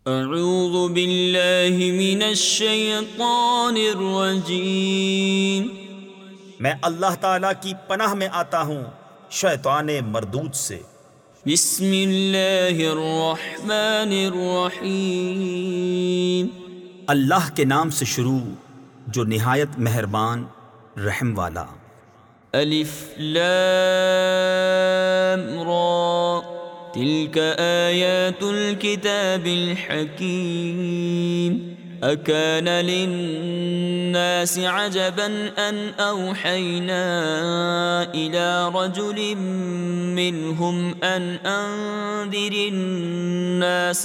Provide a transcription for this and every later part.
اعوذ باللہ من الشیطان الرجیم۔ میں اللہ تعالیٰ کی پناہ میں آتا ہوں شیطان مردود سے۔ بسم اللہ الرحمن الرحیم۔ اللہ کے نام سے شروع جو نہایت مہربان رحم والا۔ الف لام را تلك آیات الكتاب الحکیم۔ اکان للناس عجبا ان اوحینا الى رجل منهم ان انذر الناس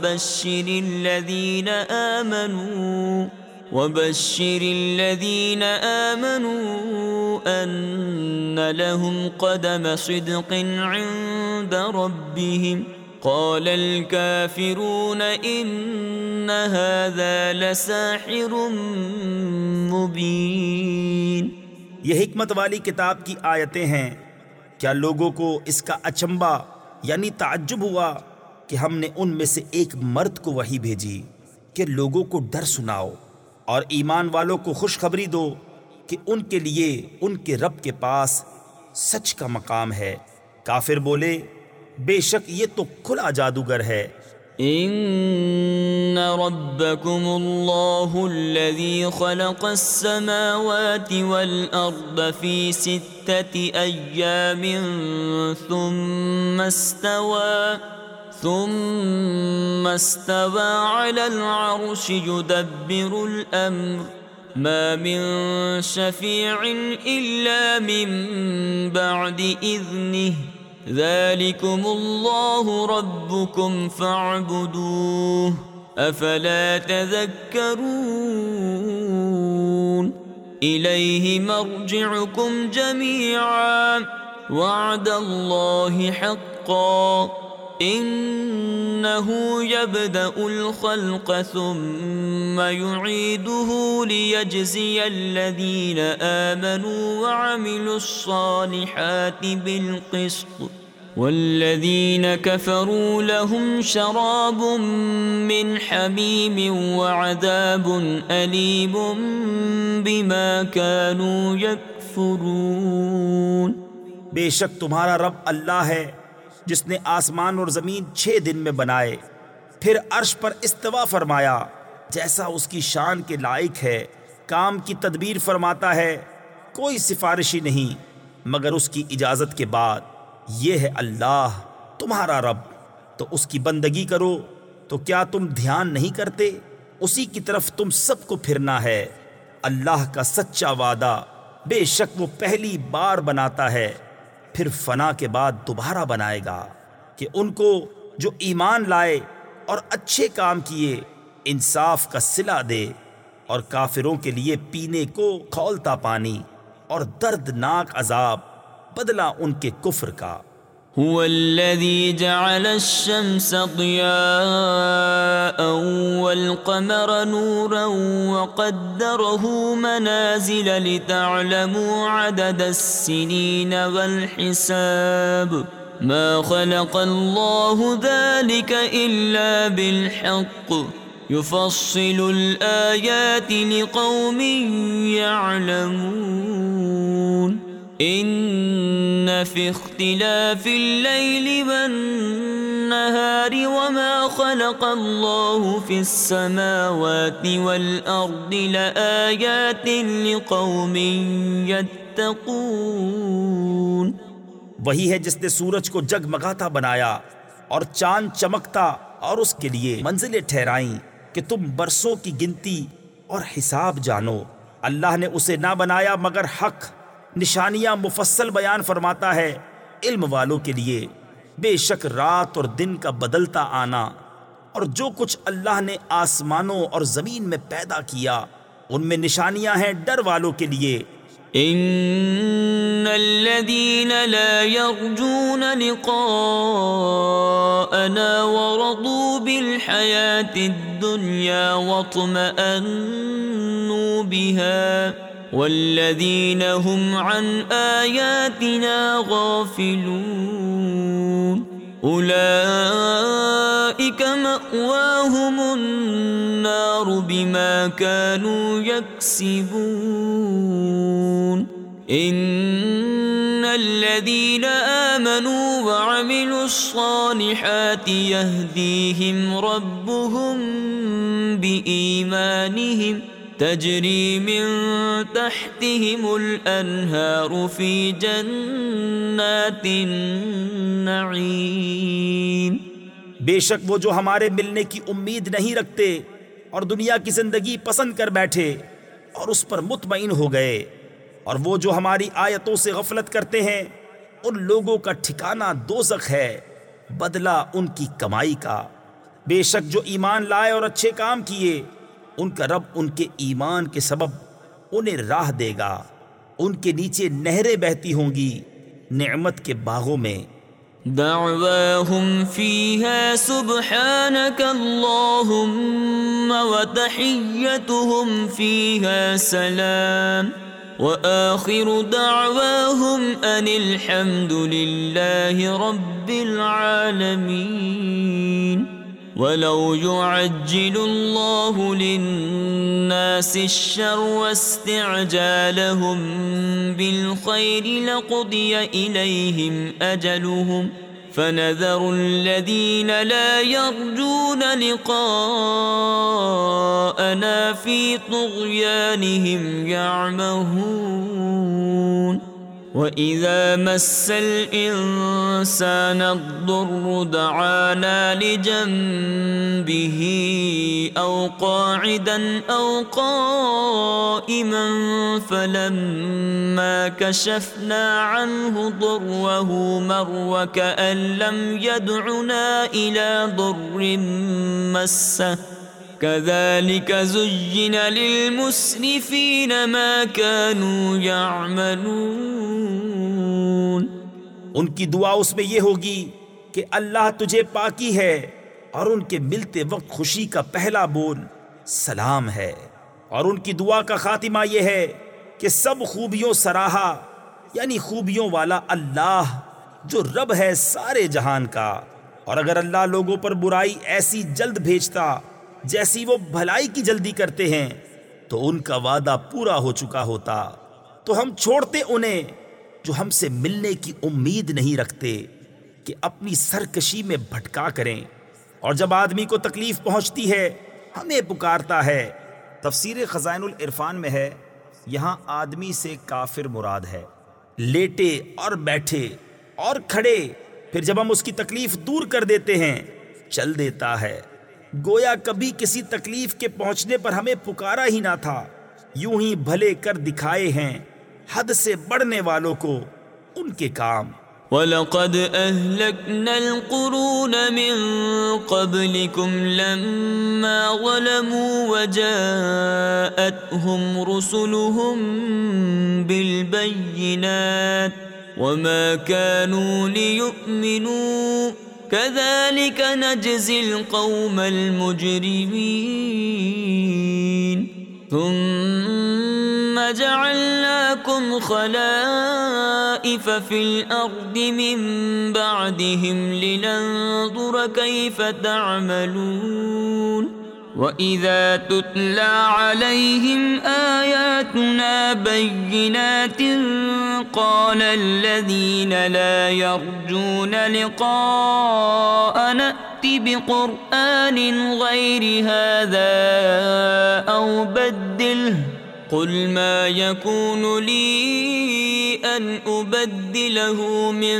وبشر الذين آمنوا أن لهم قدم صدق عند ربهم قال الكافرون إن هذا لساحر مبين۔ یہ حکمت والی کتاب کی آیتیں ہیں۔ کیا لوگوں کو اس کا اچنبھا یعنی تعجب ہوا کہ ہم نے ان میں سے ایک مرد کو وحی بھیجی کہ لوگوں کو ڈر سناؤ اور ایمان والوں کو خوشخبری دو کہ ان کے لیے ان کے رب کے پاس سچ کا مقام ہے۔ کافر بولے بے شک یہ تو کھلا جادوگر ہے۔ ان ربکم اللہ الذی خلق السماوات والارض فی 6 ایام ثم استوى على العرش يدبر الأمر ما من شفيع إلا من بعد إذنه ذلكم الله ربكم فاعبدوه أفلا تذكرون إليه مرجعكم جميعا وعد الله حقا إنه يبدأ الخلق ثم يعيده ليجزي الذين آمنوا وعملوا الصالحات بالقسط والذين كفروا لهم شراب من حميم وعذاب أليم بما كانوا يكفرون۔ بے شک تمہارا رب اللہ ہے جس نے آسمان اور زمین 6 دن میں بنائے، پھر عرش پر استوا فرمایا جیسا اس کی شان کے لائق ہے، کام کی تدبیر فرماتا ہے، کوئی سفارشی نہیں مگر اس کی اجازت کے بعد۔ یہ ہے اللہ تمہارا رب، تو اس کی بندگی کرو۔ تو کیا تم دھیان نہیں کرتے؟ اسی کی طرف تم سب کو پھرنا ہے۔ اللہ کا سچا وعدہ، بے شک وہ پہلی بار بناتا ہے پھر فنا کے بعد دوبارہ بنائے گا، کہ ان کو جو ایمان لائے اور اچھے کام کیے انصاف کا صلہ دے، اور کافروں کے لیے پینے کو کھولتا پانی اور دردناک عذاب بدلہ ان کے کفر کا۔ هو الذي جعل الشمس ضياء والقمر نورا وقدره منازل لتعلموا عدد السنين والحساب ما خلق الله ذلك إلا بالحق يفصل الآيات لقوم يعلمون ان في اختلاف الليل والنهار وما خلق الله في السماوات والارض لآيات لقوم يتقون۔ وہی ہے جس نے سورج کو جگمگاتا بنایا اور چاند چمکتا اور اس کے لیے منزلیں ٹھہرائیں کہ تم برسوں کی گنتی اور حساب جانو۔ اللہ نے اسے نہ بنایا مگر حق، نشانیاں مفصل بیان فرماتا ہے علم والوں کے لیے۔ بے شک رات اور دن کا بدلتا آنا اور جو کچھ اللہ نے آسمانوں اور زمین میں پیدا کیا ان میں نشانیاں ہیں ڈر والوں کے لیے۔ ان الذين لا يرجون لقاءنا ورضوا بالحياة الدنيا واطمأنوا بها والذين هم عن آياتنا غافلون أولئك مأواهم النار بما كانوا يكسبون إن الذين آمنوا وعملوا الصالحات يهديهم ربهم بإيمانهم تجري من تحتهم الأنهار في جنات النعيم۔ بے شک وہ جو ہمارے ملنے کی امید نہیں رکھتے اور دنیا کی زندگی پسند کر بیٹھے اور اس پر مطمئن ہو گئے، اور وہ جو ہماری آیتوں سے غفلت کرتے ہیں، ان لوگوں کا ٹھکانہ دوزخ ہے، بدلہ ان کی کمائی کا۔ بے شک جو ایمان لائے اور اچھے کام کیے، ان کا رب ان کے ایمان کے سبب انہیں راہ دے گا، ان کے نیچے نہریں بہتی ہوں گی نعمت کے باغوں میں۔ دعواهم فيها سبحانك اللهم وتحيتهم فيها سلام وآخر دعواهم أن الحمد لله رب العالمين۔ ولو يعجل الله للناس الشر واستعجالهم بالخير لقضي إليهم أجلهم فنذر الذين لا يرجون لقاءنا في طغيانهم يعمهون۔ وَإِذَا مَسَّ الْإِنسَانَ الضُّرُّ دَعَانَا لِجَنبِهِ أَوْ قَاعِدًا أَوْ قَائِمًا فَلَمَّا كَشَفْنَا عَنْهُ ضُرَّهُ مَرَّ كَأَن لَّمْ يَدْعُنَا إِلَى ضُرٍّ مَّسَّهُ كذلك زين للمسرفين ما كانوا يعملون۔ ان کی دعا اس میں یہ ہوگی کہ اللہ تجھے پاکی ہے، اور ان کے ملتے وقت خوشی کا پہلا بول سلام ہے، اور ان کی دعا کا خاتمہ یہ ہے کہ سب خوبیوں سراہا، یعنی خوبیوں والا اللہ جو رب ہے سارے جہان کا۔ اور اگر اللہ لوگوں پر برائی ایسی جلد بھیجتا جیسی وہ بھلائی کی جلدی کرتے ہیں تو ان کا وعدہ پورا ہو چکا ہوتا، تو ہم چھوڑتے انہیں جو ہم سے ملنے کی امید نہیں رکھتے کہ اپنی سرکشی میں بھٹکا کریں، اور جب آدمی کو تکلیف پہنچتی ہے ہمیں پکارتا ہے۔ تفسیر خزائن العرفان میں ہے، یہاں آدمی سے کافر مراد ہے، لیٹے اور بیٹھے اور کھڑے، پھر جب ہم اس کی تکلیف دور کر دیتے ہیں چل دیتا ہے، گویا کبھی کسی تکلیف کے پہنچنے پر ہمیں پکارا ہی نہ تھا۔ یوں ہی بھلے کر دکھائے ہیں حد سے بڑھنے والوں کو ان کے کام۔ وَلَقَدْ أَهْلَكْنَا الْقُرُونَ مِنْ قَبْلِكُمْ لَمَّا ظَلَمُوا وَجَاءَتْهُمْ رُسُلُهُم بِالْبَيِّنَاتِ وَمَا كَانُوا لِيُؤْمِنُوا كذلك نجزي القوم المجرمين ثم جعلناكم خلائف في الأرض من بعدهم لننظر كيف تعملون وَإِذَا تُتْلَى عَلَيْهِمْ آيَاتُنَا بَيِّنَاتٍ قَالَ الَّذِينَ لَا يَرْجُونَ لِقَاءَنَا ائْتِ بِقُرْآنٍ غَيْرِ هَذَا أَوْ بَدِّلْهُ قُلْ مَا يَكُونُ لِي أَنْ أُبَدِّلَهُ مِنْ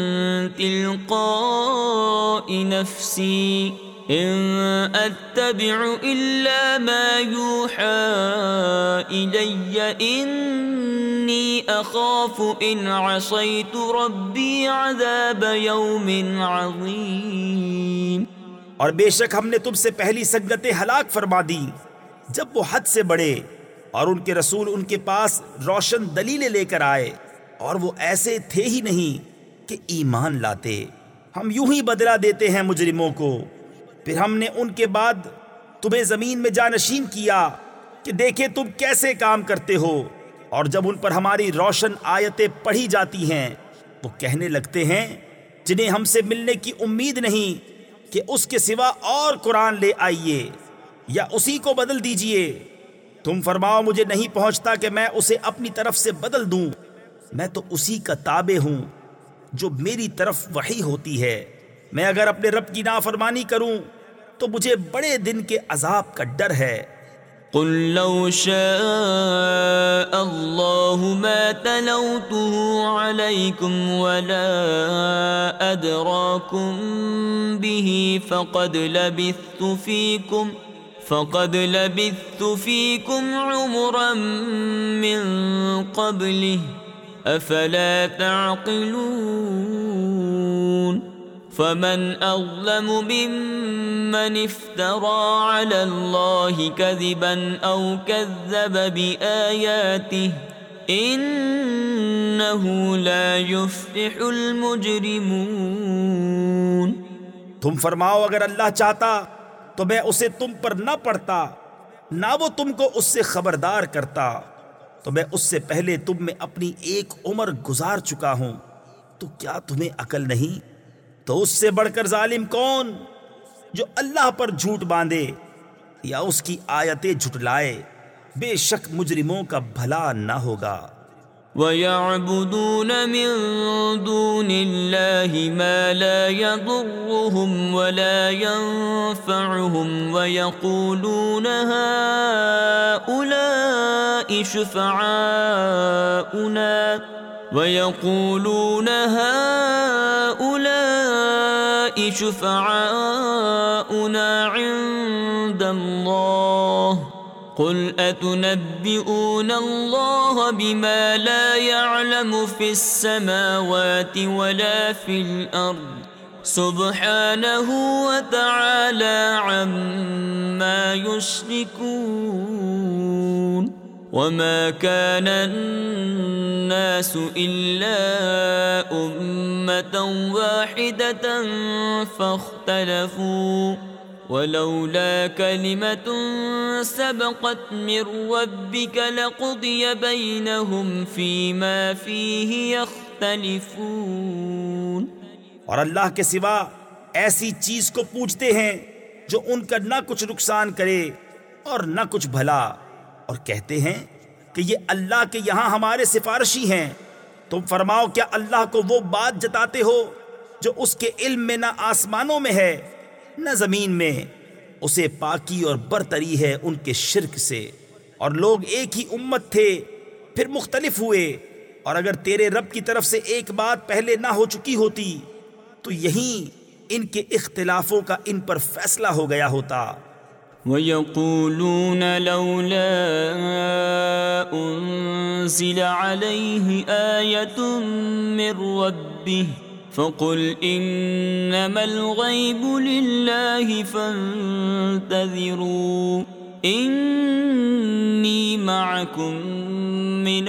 تِلْقَاءِ نَفْسِي إِنْ أَتَّبِعُ إِلَّا مَا يُوحَى إِلَيَّ إِنِّي أَخَافُ إِنْ عَصَيْتُ رَبِّي عَذَابَ يَوْمٍ عَظِيمٍ۔ اور بے شک ہم نے تم سے پہلی سنگتیں ہلاک فرما دی جب وہ حد سے بڑھے اور ان کے رسول ان کے پاس روشن دلیلیں لے کر آئے، اور وہ ایسے تھے ہی نہیں کہ ایمان لاتے۔ ہم یوں ہی بدلہ دیتے ہیں مجرموں کو۔ پھر ہم نے ان کے بعد تمہیں زمین میں جانشین کیا کہ دیکھیں تم کیسے کام کرتے ہو، اور جب ان پر ہماری روشن آیتیں پڑھی جاتی ہیں وہ کہنے لگتے ہیں جنہیں ہم سے ملنے کی امید نہیں کہ اس کے سوا اور قرآن لے آئیے یا اسی کو بدل دیجئے۔ تم فرماؤ مجھے نہیں پہنچتا کہ میں اسے اپنی طرف سے بدل دوں، میں تو اسی کا تابع ہوں جو میری طرف وحی ہوتی ہے۔ میں اگر اپنے رب کی نافرمانی کروں تو مجھے بڑے دن کے عذاب کا ڈر ہے۔ قل لو شاء الله ما تلوته عليكم ولا أدراكم به فقد لبثت فيكم عمرا من قبله أفلا تعقلون فمن أظلم ممن افترى على الله كذبا أو كذب بآياته إنه لا يفلح المجرمون۔ تم فرماؤ اگر اللہ چاہتا تو میں اسے تم پر نہ پڑھتا، نہ وہ تم کو اس سے خبردار کرتا، تو میں اس سے پہلے تم میں اپنی ایک عمر گزار چکا ہوں، تو کیا تمہیں عقل نہیں؟ تو اس سے بڑھ کر ظالم کون جو اللہ پر جھوٹ باندھے یا اس کی آیتیں جھٹلائے؟ بے شک مجرموں کا بھلا نہ ہوگا۔ وَيَعْبُدُونَ مِن دُونِ اللَّهِ مَا لَا يَضُرُّهُمْ وَلَا يَنفَعُهُمْ وَيَقُولُونَ هَؤُلَاءِ شُفَعَاؤُنَا عِندَ اللَّهِ قُلْ أَتُنَبِّئُونَ اللَّهَ بِمَا لَا يَعْلَمُ فِي السَّمَاوَاتِ وَلَا فِي الْأَرْضِ سُبْحَانَهُ وَتَعَالَى عَمَّا يُشْرِكُونَ وَمَا كَانَ النَّاسُ إِلَّا أُمَّةً وَاحِدَةً فَاخْتَلَفُوا وَلَوْلَا كَلِمَةٌ سَبَقَتْ مِنْ رَبِّكَ لَقُضِيَ بَيْنَهُمْ فِيمَا فِيهِ يَخْتَلِفُونَ۔ اور اللہ کے سوا ایسی چیز کو پوجتے ہیں جو ان کا نہ کچھ نقصان کرے اور نہ کچھ بھلا، اور کہتے ہیں کہ یہ اللہ کے یہاں ہمارے سفارشی ہیں۔ تم فرماؤ کیا اللہ کو وہ بات جتاتے ہو جو اس کے علم میں نہ آسمانوں میں ہے نہ زمین میں؟ اسے پاکی اور برتری ہے ان کے شرک سے، اور لوگ ایک ہی امت تھے پھر مختلف ہوئے، اور اگر تیرے رب کی طرف سے ایک بات پہلے نہ ہو چکی ہوتی تو یہیں ان کے اختلافوں کا ان پر فیصلہ ہو گیا ہوتا۔ وَيَقُولُونَ لَوْلَا أُنزِلَ عَلَيْهِ آيَةٌ مِّن رَّبِّهِ فَقُلْ إِنَّمَا الْغَيْبُ لِلَّهِ فَانتَظِرُوا إِنِّي مَعَكُمْ مِنَ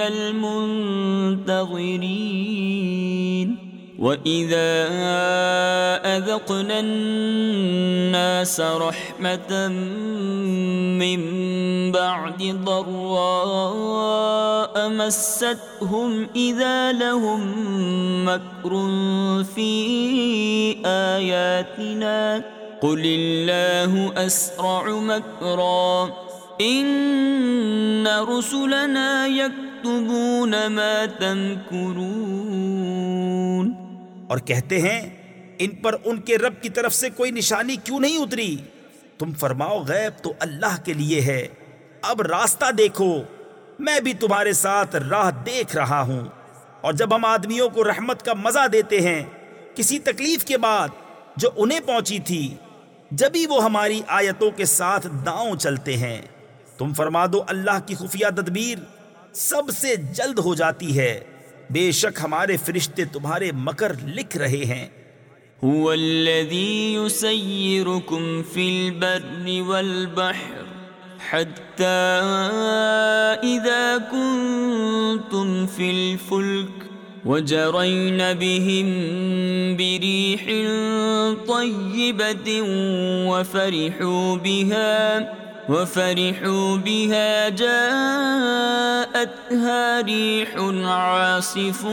الْمُنتَظِرِينَ۔ وَإِذَا أَذَقْنَا النَّاسَ رَحْمَةً مِّن بَعْدِ ضَرَّاءَ مَسَّتْهُمْ إِذَا لَهُم مَّكْرٌ فِي آيَاتِنَا قُلِ اللَّهُ أَسْرَعُ مَكْرًا إِنَّ رُسُلَنَا يَكْتُبُونَ مَا تَمْكُرُونَ۔ اور کہتے ہیں ان پر ان کے رب کی طرف سے کوئی نشانی کیوں نہیں اتری؟ تم فرماؤ غیب تو اللہ کے لیے ہے، اب راستہ دیکھو، میں بھی تمہارے ساتھ راہ دیکھ رہا ہوں۔ اور جب ہم آدمیوں کو رحمت کا مزہ دیتے ہیں کسی تکلیف کے بعد جو انہیں پہنچی تھی، جبھی وہ ہماری آیتوں کے ساتھ داؤں چلتے ہیں۔ تم فرما دو اللہ کی خفیہ تدبیر سب سے جلد ہو جاتی ہے، بے شک ہمارے فرشتے تمہارے مکر لکھ رہے ہیں۔ هو الذي يسيركم في البر والبحر حتى إذا كنتم في الفلك وجرين بهم بريح طيبة وفرحوا بها جاءتها ريح عاصف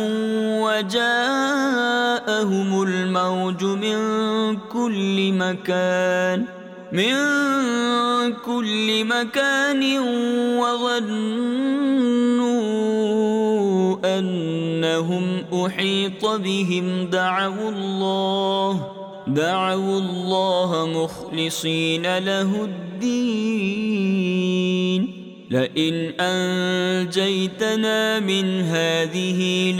وجاءهم الموج من كل مكان وظنوا أنهم أحيط بهم دعوا الله مخلصين له الدين لئن أنجيتنا من هذه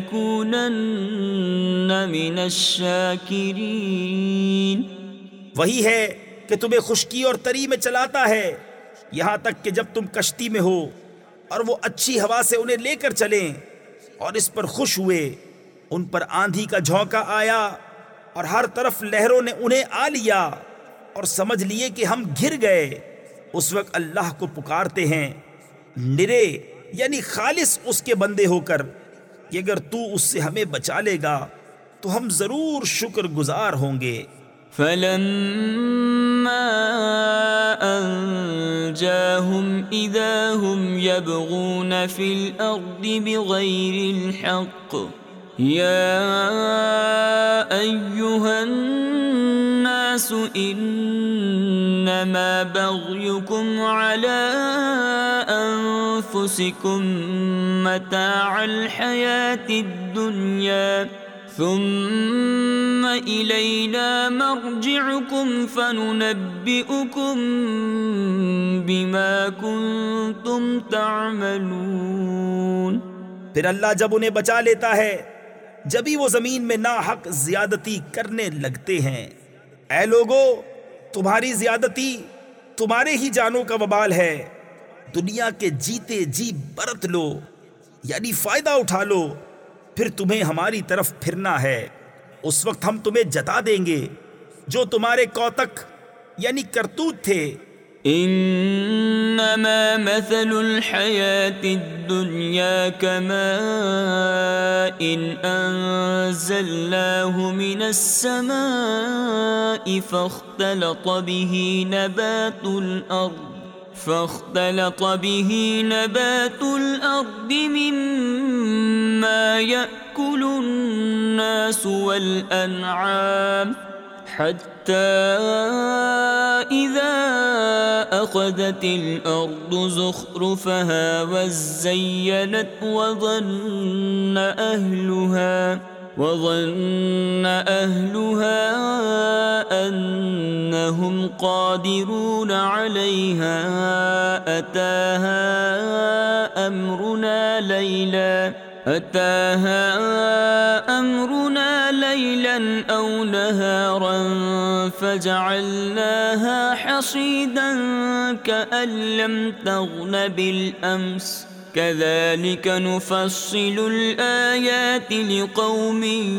لنكونن من الشاكرين. وہی ہے کہ تمہیں خشکی اور تری میں چلاتا ہے یہاں تک کہ جب تم کشتی میں ہو اور وہ اچھی ہوا سے انہیں لے کر چلیں اور اس پر خوش ہوئے. ان پر آندھی کا جھونکا آیا اور ہر طرف لہروں نے انہیں آ لیا اور سمجھ لیے کہ ہم گر گئے. اس وقت اللہ کو پکارتے ہیں نرے یعنی خالص اس کے بندے ہو کر کہ اگر تو اس سے ہمیں بچا لے گا تو ہم ضرور شکر گزار ہوں گے. فلما أنجاهم إذا هم يبغون في الأرض بغير الحق يا أيها الناس إنما بغيكم على أنفسكم متاع الحياة الدنيا ثم إلينا مرجعكم فننبئكم بما كنتم تعملون. پھر اللہ جب انہیں بچا لیتا ہے جبھی وہ زمین میں ناحق زیادتی کرنے لگتے ہیں. اے لوگو تمہاری زیادتی تمہارے ہی جانوں کا وبال ہے. دنیا کے جیتے جی برت لو یعنی فائدہ اٹھا لو پھر تمہیں ہماری طرف پھرنا ہے. اس وقت ہم تمہیں جتا دیں گے جو تمہارے کوتک یعنی کرتوت تھے. انما مثل الحياة الدنيا كماء انزلناه من السماء فاختلط به نبات الأرض مما يأكل الناس والأنعام حتى إذا أخذت الأرض زخرفها وزينت وظن أهلها أنهم قادرون عليها أتاها أمرنا ليلا أو نهارا فجعلناها حصيدا كأن لم تغن بالأمس كذلك نفصل الآيات لقوم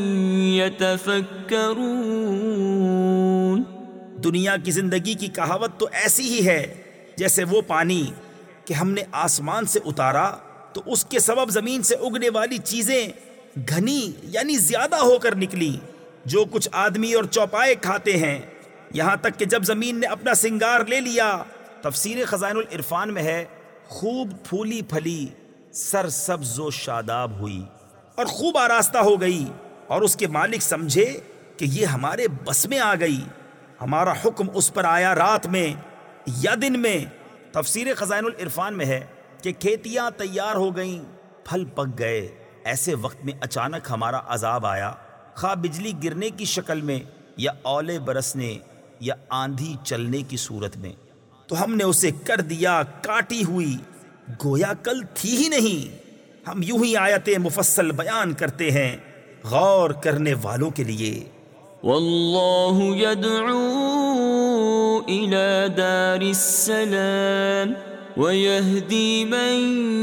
يتفكرون. دنیا کی زندگی کی کہاوت تو ایسی ہی ہے جیسے وہ پانی کہ ہم نے آسمان سے اتارا تو اس کے سبب زمین سے اگنے والی چیزیں گھنی یعنی زیادہ ہو کر نکلی جو کچھ آدمی اور چوپائے کھاتے ہیں یہاں تک کہ جب زمین نے اپنا سنگار لے لیا. تفسیر خزائن العرفان میں ہے خوب پھولی پھلی سر سبز و شاداب ہوئی اور خوب آراستہ ہو گئی اور اس کے مالک سمجھے کہ یہ ہمارے بس میں آ گئی. ہمارا حکم اس پر آیا رات میں یا دن میں. تفسیر خزائن العرفان میں ہے کہ کھیتیاں تیار ہو گئیں پھل پک گئے. ایسے وقت میں اچانک ہمارا عذاب آیا خواہ بجلی گرنے کی شکل میں یا اولے برسنے یا آندھی چلنے کی صورت میں تو ہم نے اسے کر دیا کاٹی ہوئی گویا کل تھی ہی نہیں. ہم یوں ہی آیتیں مفصل بیان کرتے ہیں غور کرنے والوں کے لیے. واللہ يدعو إلى دار السلام ويهدي من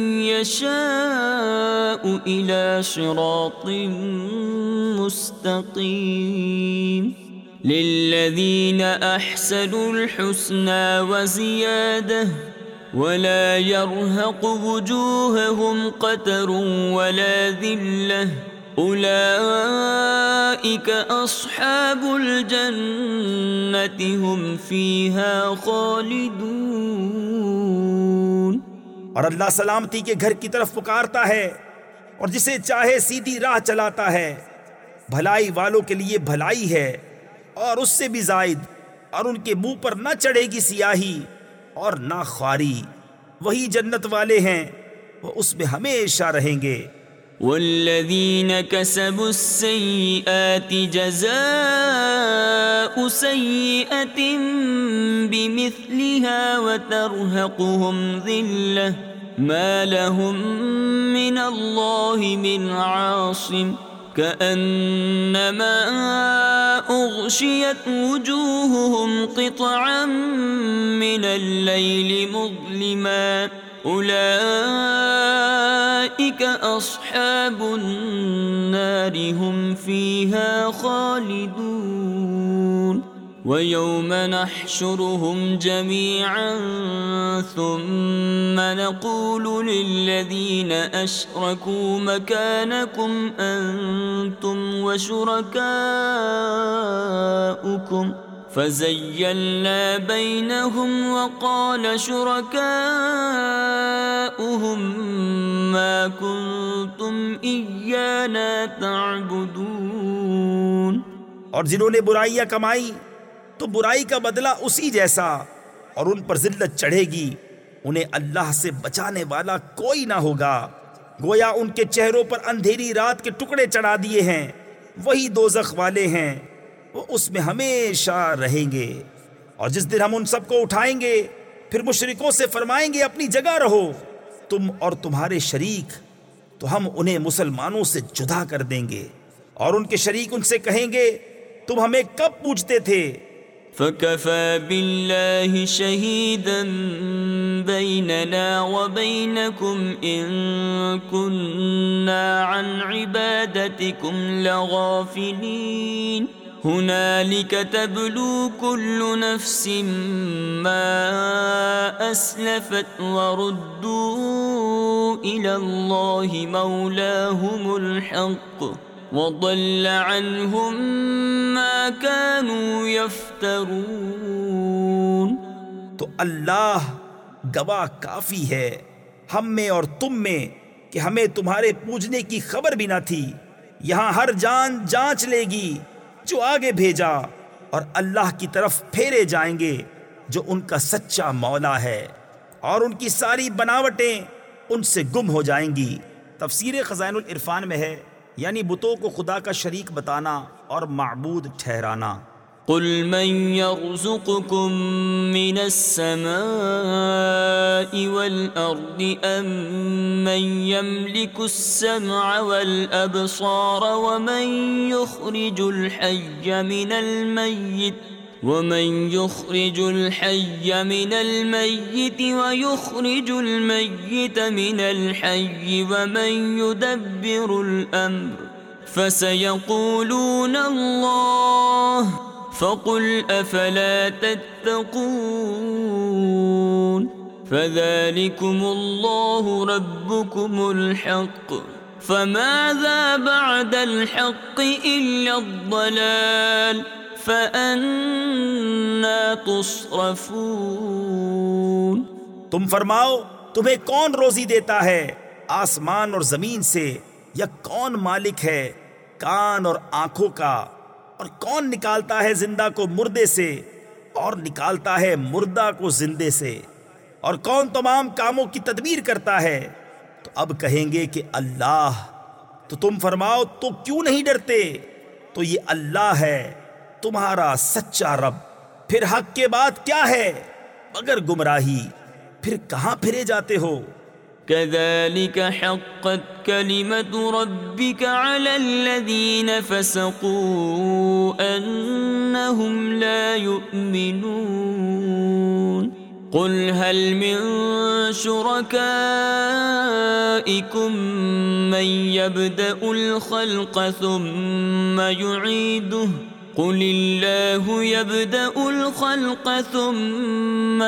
يشاء إلى صراط مستقيم. للذين أحسنوا الحسنى وزيادة ولا يرهق وجوههم قتر ولا ذلة أولئك أصحاب الجنة هم فيها خالدون۔ اور اللہ سلامتی کے گھر کی طرف پکارتا ہے اور جسے چاہے سیدھی راہ چلاتا ہے۔ بھلائی والوں کے لیے بھلائی ہے اور اس سے بھی زائد، اور ان کے منہ پر نہ چڑھے گی سیاہی اور نہ خواری۔ وہی جنت والے ہیں، وہ اس میں ہمیشہ رہیں گے۔ والذين كسبوا السيئات جزاء سيئة بمثلها وترهقهم ذلة ما لهم من الله من عاصم كأنما أغشيت وجوههم قطعا من الليل مظلما أولئك أصحاب النار هم فيها خالدون۔ ويوم نحشرهم جميعا ثم نقول للذين أشركوا مكانكم أنتم وشركاؤكم فزيلنا بينهم وقال شركاؤهم ما كنتم إيانا تعبدون۔ اور جنہوں نے برائیاں کمائی تو برائی کا بدلہ اسی جیسا، اور ان پر ذلت چڑھے گی، انہیں اللہ سے بچانے والا کوئی نہ ہوگا، گویا ان کے چہروں پر اندھیری رات کے ٹکڑے چڑھا دیے ہیں۔ وہی دوزخ والے ہیں، وہ اس میں ہمیشہ رہیں گے۔ اور جس دن ہم ان سب کو اٹھائیں گے، پھر مشرکوں سے فرمائیں گے اپنی جگہ رہو، تم اور تمہارے شریک، تو ہم انہیں مسلمانوں سے جدا کر دیں گے، اور ان کے شریک ان سے کہیں گے تم ہمیں کب پوچھتے تھے؟ فَكَفَى بِاللَّهِ شَهِيدًا بَيْنَنَا وَبَيْنَكُمْ إِن كُنَّا عَنْ عِبَادَتِكُمْ لَغَافِلِينَ هُنَالِكَ تَبْلُو كُلُّ نَفْسٍ مَّا أَسْلَفَتْ وَرُدُّوا إِلَى اللَّهِ مَوْلَاهُمُ الْحَقِّ وَضَلَّ عَنْهُمْ مَا كَانُوا يَفْتَرُونَ۔ تو اللہ گواہ کافی ہے ہم میں اور تم میں کہ ہمیں تمہارے پوجنے کی خبر بھی نہ تھی۔ یہاں ہر جان جانچ لے گی جو آگے بھیجا، اور اللہ کی طرف پھیرے جائیں گے جو ان کا سچا مولا ہے، اور ان کی ساری بناوٹیں ان سے گم ہو جائیں گی۔ تفسیر خزائن العرفان میں ہے، یعنی بتوں کو خدا کا شریک بتانا اور معبود ٹھہرانا۔ قل من يرزقكم من السماء والأرض أم من يملك السمع والأبصار ومن يخرج الحي من الميت ويخرج الميت من الحي ومن يدبر الأمر فسيقولون الله فقل أفلا تتقون فذلكم الله ربكم الحق فماذا بعد الحق إلا الضلال فأنا تصرفون۔ تم فرماؤ تمہیں کون روزی دیتا ہے آسمان اور زمین سے، یا کون مالک ہے کان اور آنکھوں کا، اور کون نکالتا ہے زندہ کو مردے سے اور نکالتا ہے مردہ کو زندے سے، اور کون تمام کاموں کی تدبیر کرتا ہے؟ تو اب کہیں گے کہ اللہ۔ تو تم فرماؤ تو کیوں نہیں ڈرتے؟ تو یہ اللہ ہے تمہارا سچا رب، پھر حق کے بعد کیا ہے مگر گمراہی، پھر کہاں پھرے جاتے ہو؟ كذلك حقت كلمة ربك على الذين فسقوا أنهم لا يؤمنون قل هل من شركائكم من يبدأ الخلق ثم يعيده قل الله يبدأ الخلق ثم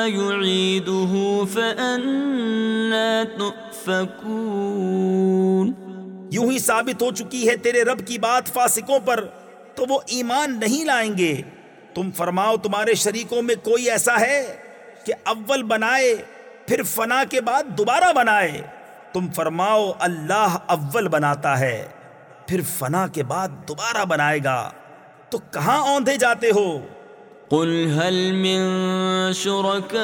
يعيده فأنا تؤفكون۔ یوں ہی ثابت ہو چکی ہے تیرے رب کی بات فاسقوں پر، تو وہ ایمان نہیں لائیں گے۔ تم فرماؤ تمہارے شریکوں میں کوئی ایسا ہے کہ اول بنائے پھر فنا کے بعد دوبارہ بنائے؟ تم فرماؤ اللہ اول بناتا ہے پھر فنا کے بعد دوبارہ بنائے گا، تو کہاں اوندھے جاتے ہو؟ قل هل من شركائكم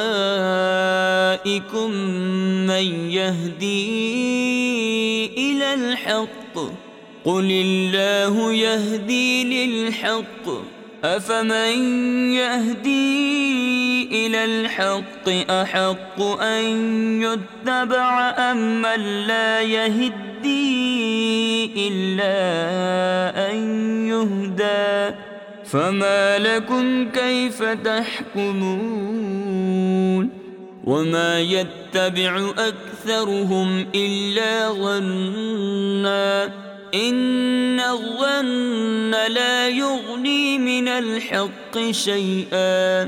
من يهدي إلى الحق قل الله يهدي للحق أفمن يهدي إلى الحق أحق أن يتبع أم من لا يهدي إلا أن يهدى فما لكم كيف تحكمون وما يتبع أكثرهم إلا ظنا إن الظن لا يغني من الحق شيئا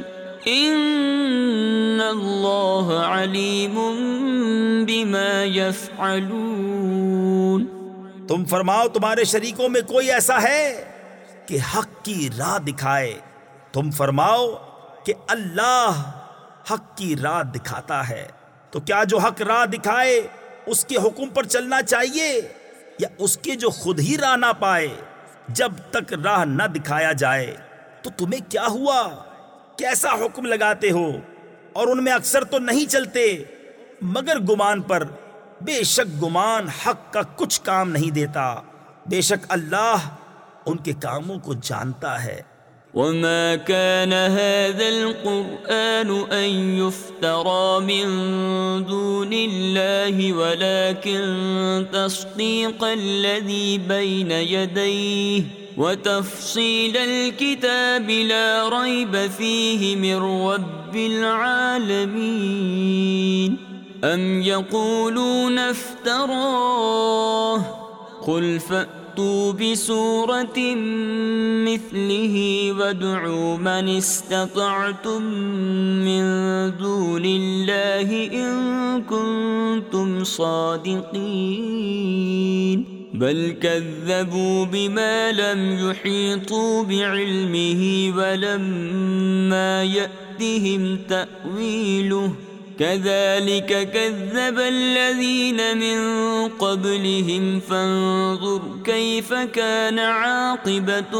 إن الله عليم بما يفعلون۔ تم فرماؤ تمہارے شریکوں میں کوئی ایسا ہے کہ حق کی راہ دکھائے؟ تم فرماؤ کہ اللہ حق کی راہ دکھاتا ہے، تو کیا جو حق راہ دکھائے اس کے حکم پر چلنا چاہیے یا اس کے جو خود ہی راہ نہ پائے؟ جب تک راہ نہ دکھایا جائے تو تمہیں کیا ہوا؟ کیسا حکم لگاتے ہو؟ اور ان میں اکثر تو نہیں چلتے مگر گمان پر۔ بے شک گمان حق کا کچھ کام نہیں دیتا، بے شک اللہ ان کے کاموں کو جانتا ہے۔ وما كان هذا القرآن أن يفترى من دون الله ولكن تصديق الذي بين يديه وتفصيل الكتاب لا ريب فيه من رب العالمين أم يقولون افتراه قل فأتوا بسورة مثله وادعوا من استطعتم من دون الله إن كنتم صادقين بل كذبوا بما لم يحيطوا بعلمه ولما يأتهم تأويله كذلك كذب الذين من قبلهم فانظر كيف كان عاقبة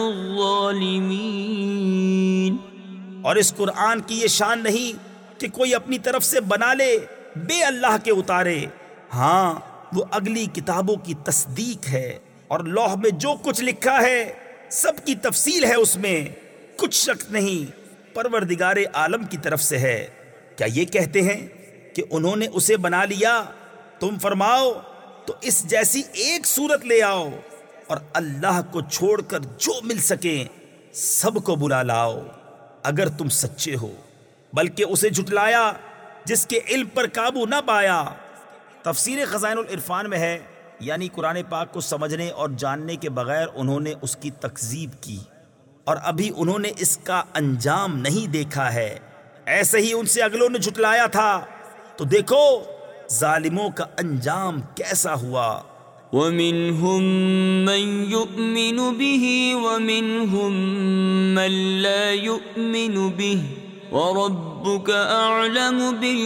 الظالمين۔ اور اس قرآن کی یہ شان نہیں کہ کوئی اپنی طرف سے بنا لے بے اللہ کے اتارے، ہاں وہ اگلی کتابوں کی تصدیق ہے، اور لوح میں جو کچھ لکھا ہے سب کی تفصیل ہے، اس میں کچھ شک نہیں، پروردگار عالم کی طرف سے ہے۔ کیا یہ کہتے ہیں کہ انہوں نے اسے بنا لیا؟ تم فرماؤ تو اس جیسی ایک صورت لے آؤ، اور اللہ کو چھوڑ کر جو مل سکیں سب کو بلا لاؤ اگر تم سچے ہو، بلکہ اسے جھٹلایا جس کے علم پر قابو نہ پایا۔ تفسیر خزائن العرفان میں ہے، یعنی قرآن پاک کو سمجھنے اور جاننے کے بغیر انہوں نے اس کی تکذیب کی، اور ابھی انہوں نے اس کا انجام نہیں دیکھا ہے۔ ایسے ہی ان سے اگلوں نے جھٹلایا تھا، تو دیکھو ظالموں کا انجام کیسا ہوا۔ وَمِنْهُمْ مَنْ يُؤْمِنُ بِهِ وَمِنْهُمْ مَنْ لَا يُؤْمِنُ بِهِ وَرَبُّكَ أَعْلَمُ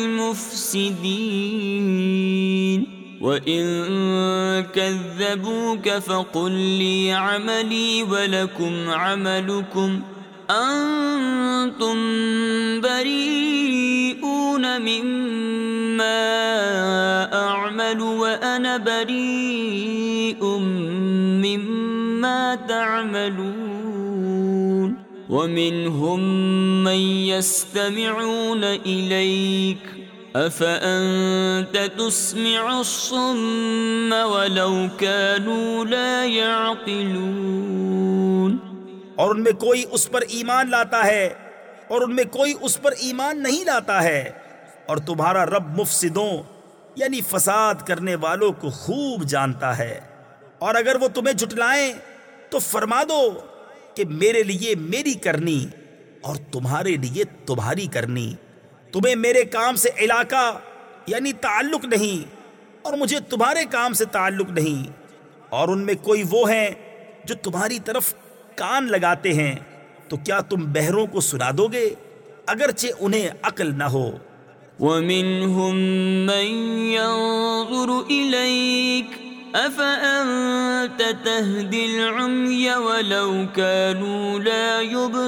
بِالْمُفْسِدِينَ وَإِن كَذَّبُوكَ فَقُلْ لِي عَمَلِي وَلَكُمْ عَمَلُكُمْ أَنْتُمْ بَرِيئُونَ مِمَّا أَعْمَلُ وَأَنَا بَرِيءٌ مِمَّا تَعْمَلُونَ وَمِنْهُمْ مَنْ يَسْتَمِعُونَ إِلَيْكَ أَفَأَنْتَ تُسْمِعُ الصُّمَّ وَلَوْ كَانُوا لَا يَعْقِلُونَ۔ اور ان میں کوئی اس پر ایمان لاتا ہے اور ان میں کوئی اس پر ایمان نہیں لاتا ہے، اور تمہارا رب مفسدوں یعنی فساد کرنے والوں کو خوب جانتا ہے۔ اور اگر وہ تمہیں جھٹلائیں تو فرما دو کہ میرے لیے میری کرنی اور تمہارے لیے تمہاری کرنی، تمہیں میرے کام سے علاقہ یعنی تعلق نہیں، اور مجھے تمہارے کام سے تعلق نہیں۔ اور ان میں کوئی وہ ہیں جو تمہاری طرف کان لگاتے ہیں، تو کیا تم بہروں کو سنا دو گے اگرچہ انہیں عقل نہ ہو؟ ومنهم من ينظر إليك أفأنت تهدي العمي ولو كانوا لا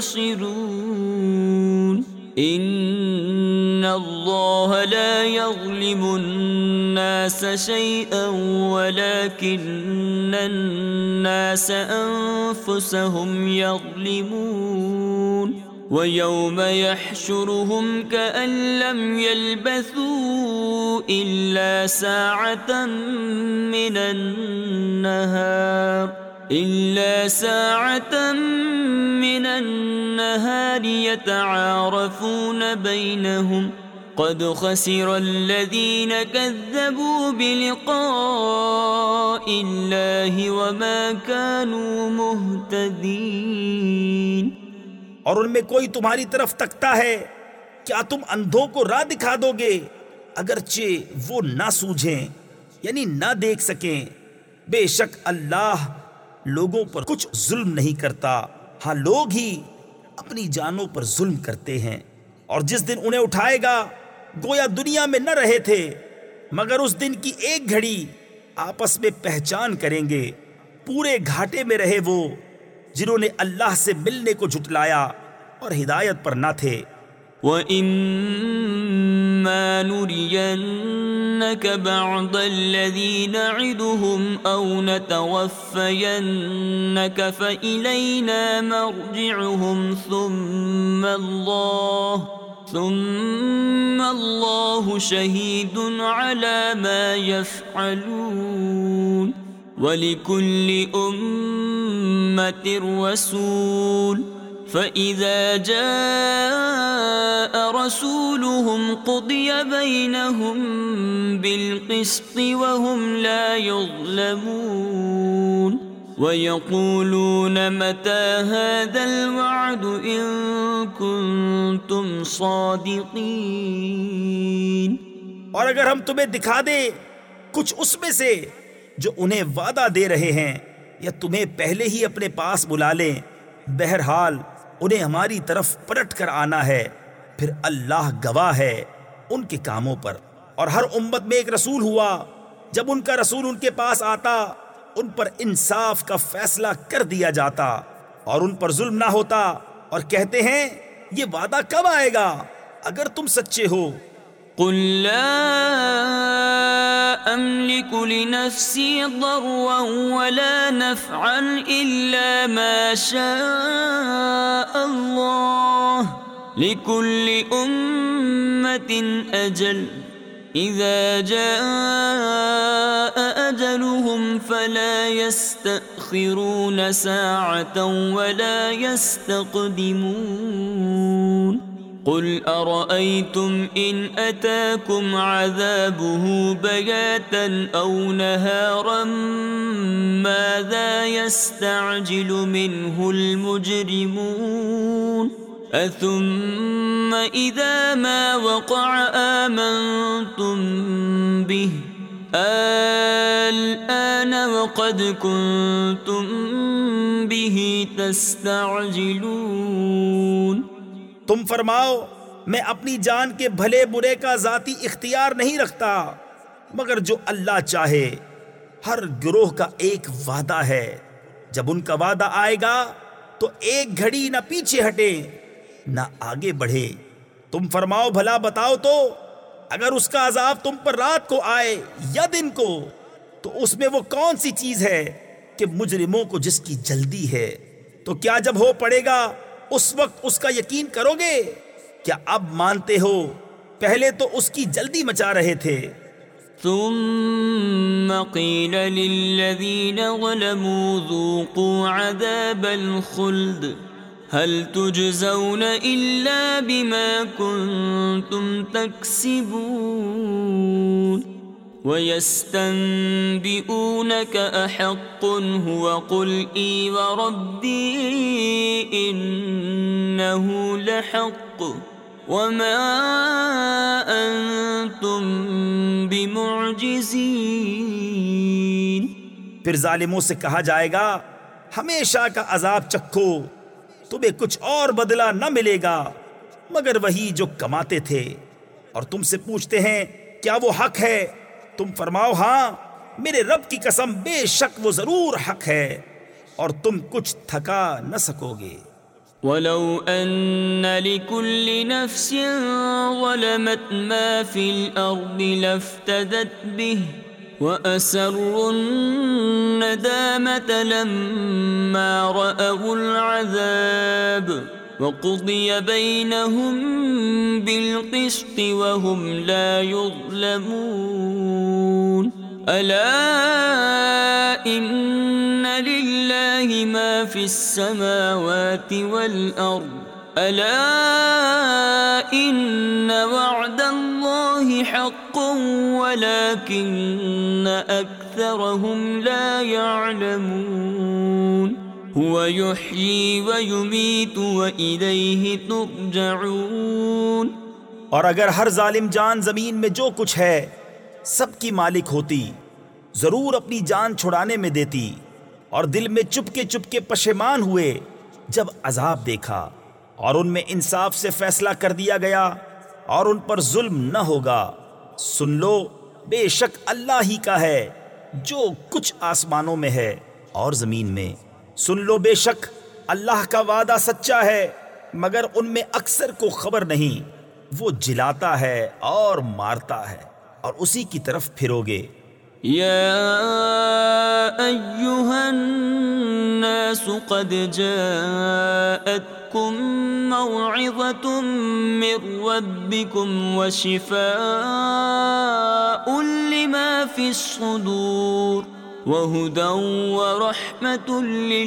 يبصرون إن الله لا يظلم الناس شيئا ولكن الناس أنفسهم يظلمون وَيَوْمَ يَحْشُرُهُمْ كَأَن لَّمْ يَلْبَثُوا إِلَّا سَاعَةً مِّنَ النَّهَارِ يَتَعَارَفُونَ بَيْنَهُمْ قَدْ خَسِرَ الَّذِينَ كَذَّبُوا بِلِقَاءِ اللَّهِ وَمَا كَانُوا مُهْتَدِينَ۔ اور ان میں کوئی تمہاری طرف تکتا ہے، کیا تم اندھوں کو راہ دکھا دو گے اگرچہ وہ نہ سوجھیں، یعنی نہ دیکھ سکیں؟ بے شک اللہ لوگوں پر کچھ ظلم نہیں کرتا، ہاں لوگ ہی اپنی جانوں پر ظلم کرتے ہیں۔ اور جس دن انہیں اٹھائے گا گویا دنیا میں نہ رہے تھے، مگر اس دن کی ایک گھڑی آپس میں پہچان کریں گے۔ پورے گھاٹے میں رہے وہ جنہوں نے اللہ سے ملنے کو جھٹلایا اور ہدایت پر نہ تھے۔ وَإِمَّا نُرِيَنَّكَ بَعْضَ الَّذِي نَعِدُهُمْ أَوْ نَتَوَفَّيَنَّكَ فَإِلَيْنَا مَرْجِعُهُمْ ثُمَّ اللَّهُ شَهِيدٌ عَلَى مَا يَفْعَلُونَ وَلِكُلِّ أُمَّةٍ رَسُولٌ فَإِذَا جَاءَ رَسُولُهُمْ قُضِيَ بَيْنَهُم بِالْقِسْطِ وَهُمْ لَا يُظْلَمُونَ وَيَقُولُونَ مَتَى هَذَا الْوَعْدُ إِن كُنتُمْ صَادِقِينَ۔ اور اگر ہم تمہیں دکھا دیں کچھ اس میں سے جو انہیں وعدہ دے رہے ہیں، یا تمہیں پہلے ہی اپنے پاس بلا لیں، بہرحال انہیں ہماری طرف پلٹ کر آنا ہے، پھر اللہ گواہ ہے ان کے کاموں پر۔ اور ہر امت میں ایک رسول ہوا، جب ان کا رسول ان کے پاس آتا ان پر انصاف کا فیصلہ کر دیا جاتا اور ان پر ظلم نہ ہوتا، اور کہتے ہیں یہ وعدہ کب آئے گا اگر تم سچے ہو؟ قل لا أملك لنفسي ضرا ولا نفعا إلا ما شاء الله لكل أمة أجل إذا جاء أجلهم فلا يستأخرون ساعة ولا يستقدمون قل أرأيتم إن أتاكم عذابه بياتا أو نهارا ماذا يستعجل منه المجرمون أثم إذا ما وقع آمنتم به الآن وقد كنتم به تستعجلون۔ تم فرماؤ میں اپنی جان کے بھلے برے کا ذاتی اختیار نہیں رکھتا، مگر جو اللہ چاہے۔ ہر گروہ کا ایک وعدہ ہے، جب ان کا وعدہ آئے گا تو ایک گھڑی نہ پیچھے ہٹے نہ آگے بڑھے۔ تم فرماؤ بھلا بتاؤ تو اگر اس کا عذاب تم پر رات کو آئے یا دن کو تو اس میں وہ کون سی چیز ہے کہ مجرموں کو جس کی جلدی ہے؟ تو کیا جب ہو پڑے گا اس وقت اس کا یقین کرو گے؟ کیا اب مانتے ہو؟ پہلے تو اس کی جلدی مچا رہے تھے۔ ثم قيل للذين ظلموا ذوقوا عذاب الخلد هل تجزون إلا بما كنتم تكسبون ويستنبئونك أحق هو قل إي وربي إنه لحق وما أنتم بمعجزين پھر ظالموں سے کہا جائے گا ہمیشہ کا عذاب چکھو، تمہیں کچھ اور بدلہ نہ ملے گا مگر وہی جو کماتے تھے۔ اور تم سے پوچھتے ہیں کیا وہ حق ہے؟ تم فرماؤ ہاں، میرے رب کی قسم بے شک وہ ضرور حق ہے، اور تم کچھ تھکا نہ سکو گے۔ ولو أن لكل نفس ظلمت ما في الأرض لافتدت به وأسروا الندامة لما رأوا العذاب وقضي بينهم بالقسط وهم لا يظلمون ألا إن لله ما في السماوات والأرض ألا إن وعد الله حق ولكن أكثرهم لا يعلمون هو يحيي ويميت وإليه ترجعون۔ اور اگر ہر ظالم جان زمین میں جو کچھ ہے سب کی مالک ہوتی، ضرور اپنی جان چھڑانے میں دیتی، اور دل میں چپکے پشیمان ہوئے جب عذاب دیکھا، اور ان میں انصاف سے فیصلہ کر دیا گیا اور ان پر ظلم نہ ہوگا۔ سن لو بے شک اللہ ہی کا ہے جو کچھ آسمانوں میں ہے اور زمین میں۔ سن لو بے شک اللہ کا وعدہ سچا ہے مگر ان میں اکثر کو خبر نہیں۔ وہ جلاتا ہے اور مارتا ہے اور اسی کی طرف پھرو گے۔ يا أيها الناس قد جاءتكم موعظة من ربكم وشفاء لما في الصدور وهدى ورحمة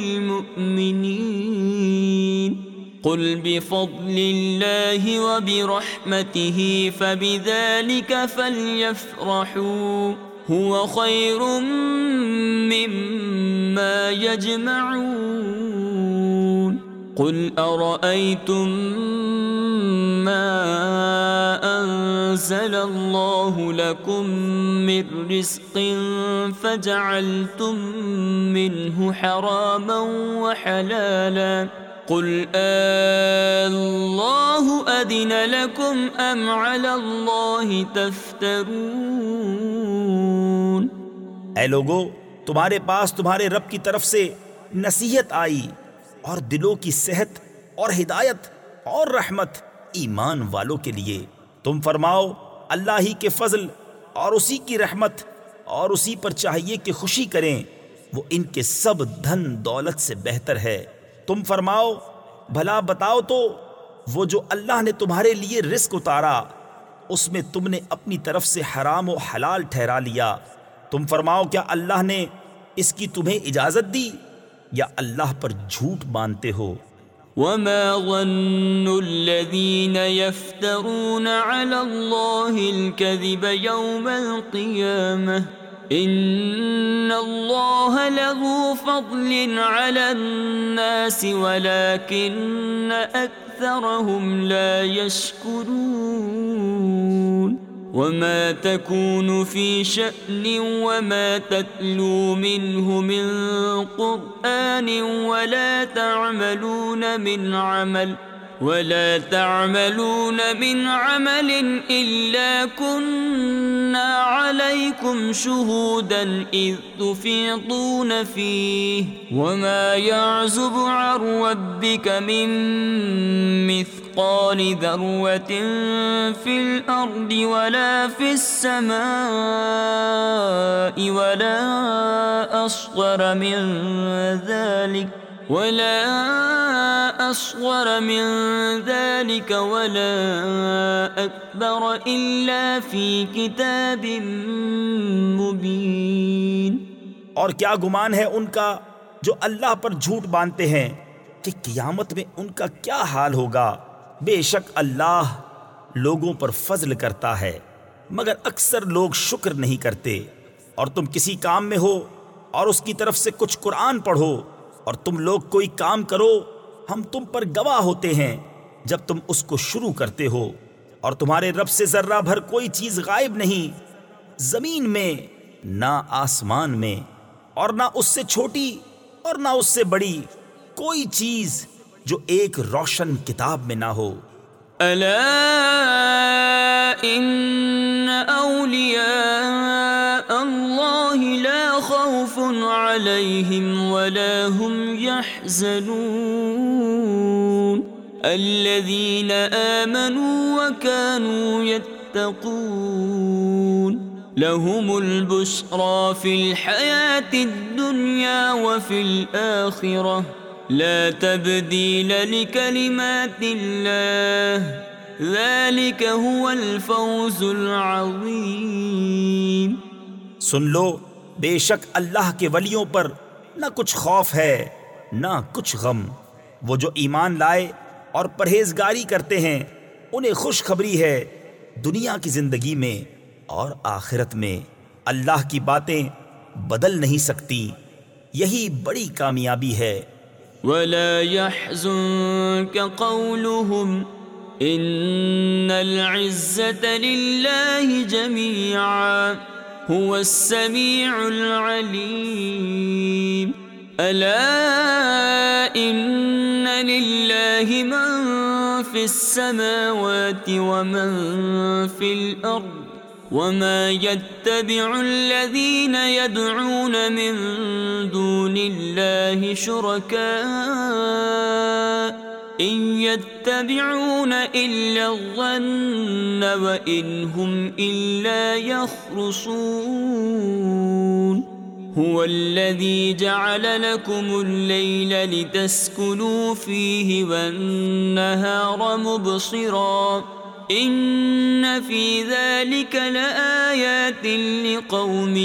للمؤمنين قل بفضل الله وبرحمته فبذلك فليفرحوا هو خير مما يجمعون قل أرأيتم ما أنزل الله لكم من رزق فجعلتم منه حراما وحلالا قل الله أذن لكم أم على الله تفترون۔ اے لوگو، تمہارے پاس تمہارے رب کی طرف سے نصیحت آئی اور دلوں کی صحت اور ہدایت اور رحمت ایمان والوں کے لیے۔ تم فرماؤ اللہ ہی کے فضل اور اسی کی رحمت اور اسی پر چاہیے کہ خوشی کریں، وہ ان کے سب دھن دولت سے بہتر ہے۔ تم فرماؤ بھلا بتاؤ تو وہ جو اللہ نے تمہارے لیے رزق اتارا اس میں تم نے اپنی طرف سے حرام و حلال ٹھہرا لیا، تم فرماؤ کیا اللہ نے اس کی تمہیں اجازت دی یا اللہ پر جھوٹ باندھتے ہو؟ وما ظن الذين يفترون على الله الكذب يوم القيامة إن الله لذو فضل على الناس ولكن أكثرهم لا يشكرون وما تكون في شأن وما تتلو منه من قرآن ولا تعملون من عمل إلا كنا عليكم شهودا إذ تفيضون فيه وما يعزب عن ربك من مثقال ذرة في الأرض ولا في السماء ولا أصغر من ذلك ولا أكبر إلا في كتاب مبين۔ اور کیا گمان ہے ان کا جو اللہ پر جھوٹ باندھتے ہیں کہ قیامت میں ان کا کیا حال ہوگا؟ بے شک اللہ لوگوں پر فضل کرتا ہے مگر اکثر لوگ شکر نہیں کرتے۔ اور تم کسی کام میں ہو اور اس کی طرف سے کچھ قرآن پڑھو اور تم لوگ کوئی کام کرو، ہم تم پر گواہ ہوتے ہیں جب تم اس کو شروع کرتے ہو، اور تمہارے رب سے ذرہ بھر کوئی چیز غائب نہیں، زمین میں نہ آسمان میں، اور نہ اس سے چھوٹی اور نہ اس سے بڑی کوئی چیز جو ایک روشن کتاب میں نہ ہو۔ الا ان اولیاء اللہ لا خوف علیہم ولا هم يحزنون الذین آمنوا وكانوا يتقون لهم البشرى في الحياة الدنيا وفي الآخرة لا تبديل لكلمات الله ذلك هو الفوز العظيم۔ سن لو، بے شک اللہ کے ولیوں پر نہ کچھ خوف ہے نہ کچھ غم۔ وہ جو ایمان لائے اور پرہیزگاری کرتے ہیں انہیں خوشخبری ہے دنیا کی زندگی میں اور آخرت میں۔ اللہ کی باتیں بدل نہیں سکتی، یہی بڑی کامیابی ہے۔ ولا يحزنك قولهم إن العزة لله جميعا هو السميع العليم ألا إن لله من في السماوات ومن في الأرض وما يتبع الذين يدعون من دون الله شركاء إن يتبعون إلا الظن وإن هم إلا يخرصون هو الذي جعل لكم الليل لتسكنوا فيه والنهار مبصرا ان فی ذلک لآیات لقوم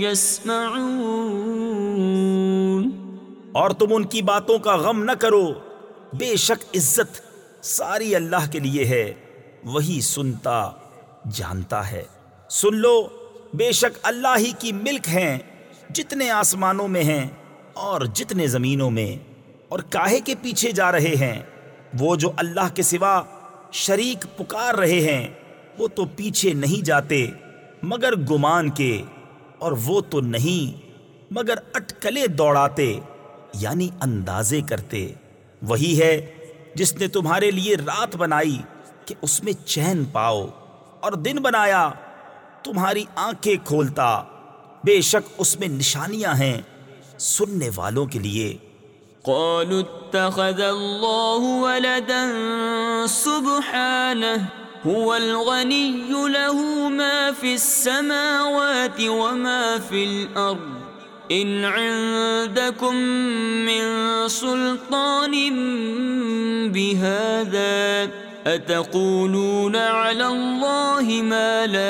یسمعون۔ اور تم ان کی باتوں کا غم نہ کرو، بے شک عزت ساری اللہ کے لیے ہے، وہی سنتا جانتا ہے۔ سن لو، بے شک اللہ ہی کی ملک ہیں جتنے آسمانوں میں ہیں اور جتنے زمینوں میں، اور کاہے کے پیچھے جا رہے ہیں؟ وہ جو اللہ کے سوا شریک پکار رہے ہیں وہ تو پیچھے نہیں جاتے مگر گمان کے، اور وہ تو نہیں مگر اٹکلے دوڑاتے یعنی اندازے کرتے۔ وہی ہے جس نے تمہارے لیے رات بنائی کہ اس میں چین پاؤ، اور دن بنایا تمہاری آنکھیں کھولتا، بے شک اس میں نشانیاں ہیں سننے والوں کے لیے۔ قالوا اتخذ الله ولدا سبحانه هو الغني له ما في السماوات وما في الأرض إن عندكم من سلطان بهذا أتقولون على الله ما لا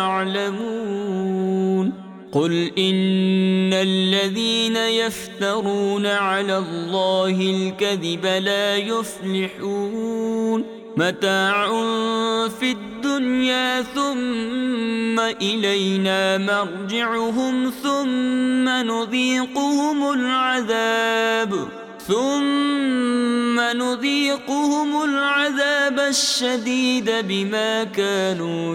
تعلمون قل ان الذين يفترون على الله الكذب لا يفلحون متاع في الدنيا ثم إلينا مرجعهم ثم نذيقهم العذاب الشديد بما كانوا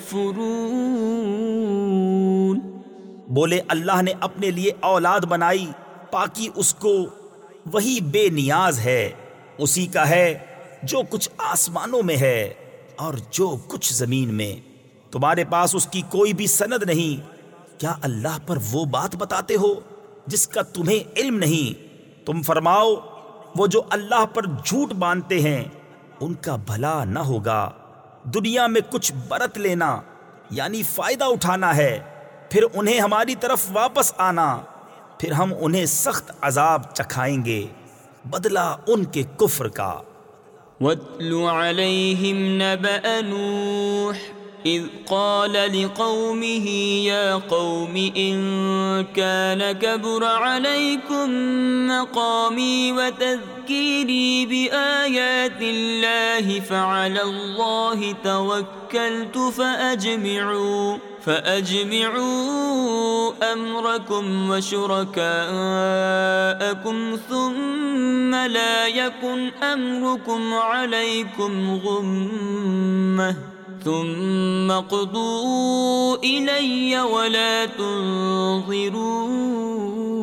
يكفرون۔ بولے اللہ نے اپنے لیے اولاد بنائی، پاکی اس کو، وہی بے نیاز ہے، اسی کا ہے جو کچھ آسمانوں میں ہے اور جو کچھ زمین میں۔ تمہارے پاس اس کی کوئی بھی سند نہیں، کیا اللہ پر وہ بات بتاتے ہو جس کا تمہیں علم نہیں؟ تم فرماؤ وہ جو اللہ پر جھوٹ باندھتے ہیں ان کا بھلا نہ ہوگا۔ دنیا میں کچھ برت لینا یعنی فائدہ اٹھانا ہے، پھر انہیں ہماری طرف واپس آنا، پھر ہم انہیں سخت عذاب چکھائیں گے بدلہ ان کے کفر کا۔ وَاتْلُ عَلَيْهِمْ نَبَأَ نُوحٍ إِذْ قَالَ لِقَوْمِهِ يَا قَوْمِ إِن كَانَ كَبُرَ عَلَيْكُمْ مَقَامِي وَتَذْكِيرِي بِآيَاتِ اللَّهِ فَعَلَى اللَّهِ تَوَكَّلْتُ فأجمعوا أمركم وشركاءكم ثم لا يكن أمركم عليكم غمة ثم قضوا إلي ولا تنظرون۔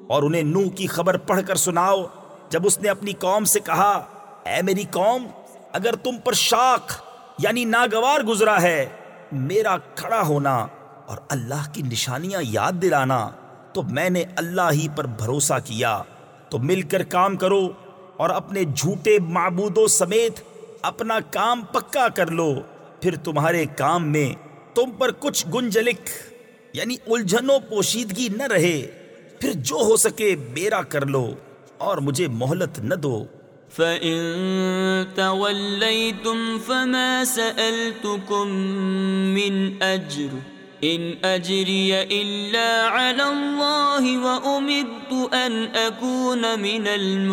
اور انہیں نوح کی خبر پڑھ کر سناؤ جب اس نے اپنی قوم سے کہا، اے میری قوم، اگر تم پر شاق یعنی ناگوار گزرا ہے میرا کھڑا ہونا اور اللہ کی نشانیاں یاد دلانا، تو میں نے اللہ ہی پر بھروسہ کیا، تو مل کر کام کرو اور اپنے جھوٹے معبودوں سمیت اپنا کام پکا کر لو، پھر تمہارے کام میں تم پر کچھ گنجلک یعنی الجھن و پوشیدگی نہ رہے، پھر جو ہو سکے میرا کر لو اور مجھے مہلت نہ دو۔ فَإِن تَوَلَّيْتُمْ فَمَا سَأَلْتُكُم مِّنْ أَجْرٍ إِنْ أَجْرِيَ إِلَّا عَلَى اللَّهِ وَأُمِرْتُ أَنْ أَكُونَ مِنَ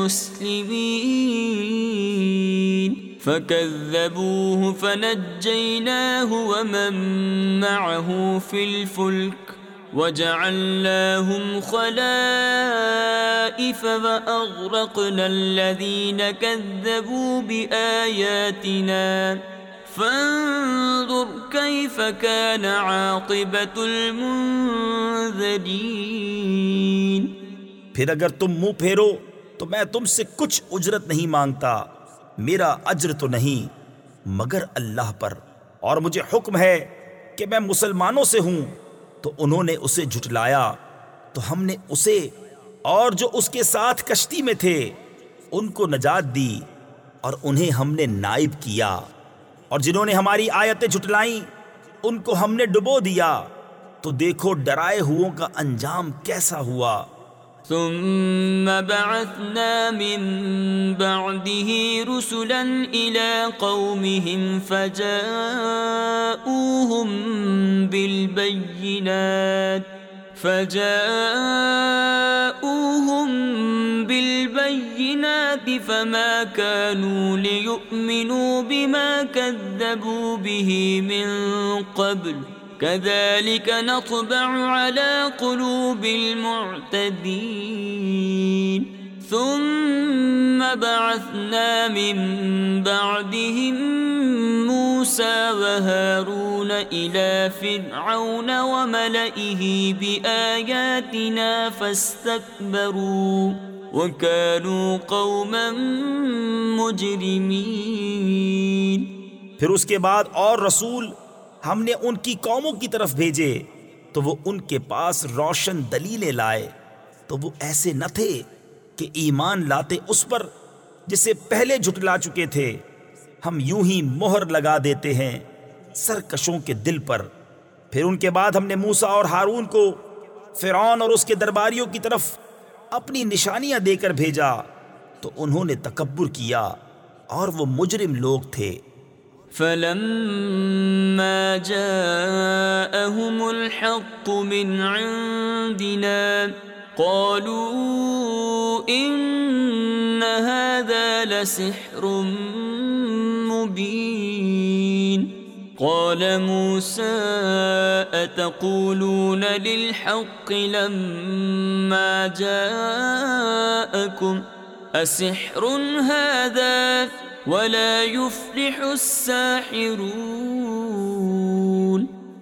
الْمُسْلِمِينَ فَكَذَّبُوهُ فَنَجَّيْنَاهُ وَمَن مَّعَهُ فِي الْفُلْكِ وَجَعَلْنَاهُمْ خَلَائِفَ وَأَغْرَقْنَا الَّذِينَ كَذَّبُوا بِآيَاتِنَا فَانظُرْ كَيْفَ كَانَ عَاقِبَةُ الْمُنذَرِينَ۔ پھر اگر تم منہ پھیرو تو میں تم سے کچھ اجرت نہیں مانگتا، میرا اجر تو نہیں مگر اللہ پر، اور مجھے حکم ہے کہ میں مسلمانوں سے ہوں۔ تو انہوں نے اسے جھٹلایا تو ہم نے اسے اور جو اس کے ساتھ کشتی میں تھے ان کو نجات دی، اور انہیں ہم نے نائب کیا، اور جنہوں نے ہماری آیتیں جھٹلائیں ان کو ہم نے ڈبو دیا، تو دیکھو ڈرائے ہووں کا انجام کیسا ہوا۔ ثم بعثنا من بعده رسلا إلى قومهم فجاءوهم بالبينات فما كانوا ليؤمنوا بما كذبوا به من قبل كذلك نطبع على قلوب المعتدين ثم بعثنا من بعدهم موسى وهارون إلى فرعون وملئه بآياتنا فاستكبروا وكانوا قوما مجرمين۔ پھر اس کے بعد اور رسول ہم نے ان کی قوموں کی طرف بھیجے تو وہ ان کے پاس روشن دلیلیں لائے، تو وہ ایسے نہ تھے کہ ایمان لاتے اس پر جسے پہلے جھٹلا چکے تھے۔ ہم یوں ہی مہر لگا دیتے ہیں سرکشوں کے دل پر۔ پھر ان کے بعد ہم نے موسیٰ اور ہارون کو فرعون اور اس کے درباریوں کی طرف اپنی نشانیاں دے کر بھیجا، تو انہوں نے تکبر کیا اور وہ مجرم لوگ تھے۔ فَلَمَّا جَاءَهُمُ الْحَقُّ مِنْ عِنْدِنَا قَالُوا إِنَّ هَذَا لَسِحْرٌ مُبِينٌ قَالَ مُوسَىٰ أَتَقُولُونَ لِلْحَقِّ لَمَّا جَاءَكُمْ أَسِحْرٌ هَذَا وَلَا يُفْلِحُ السَّاحِرُونَ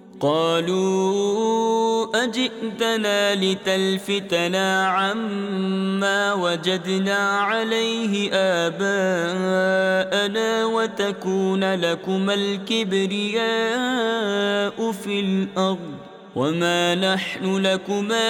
قَالُوا أَجِئْتَنَا لِتَلْفِتَنَا عَمَّا وَجَدْنَا عَلَيْهِ آبَاءَنَا وَتَكُونَ لَكُمَا الْكِبْرِيَاءُ فِي الْأَرْضِ وَمَا نَحْنُ لَكُمَا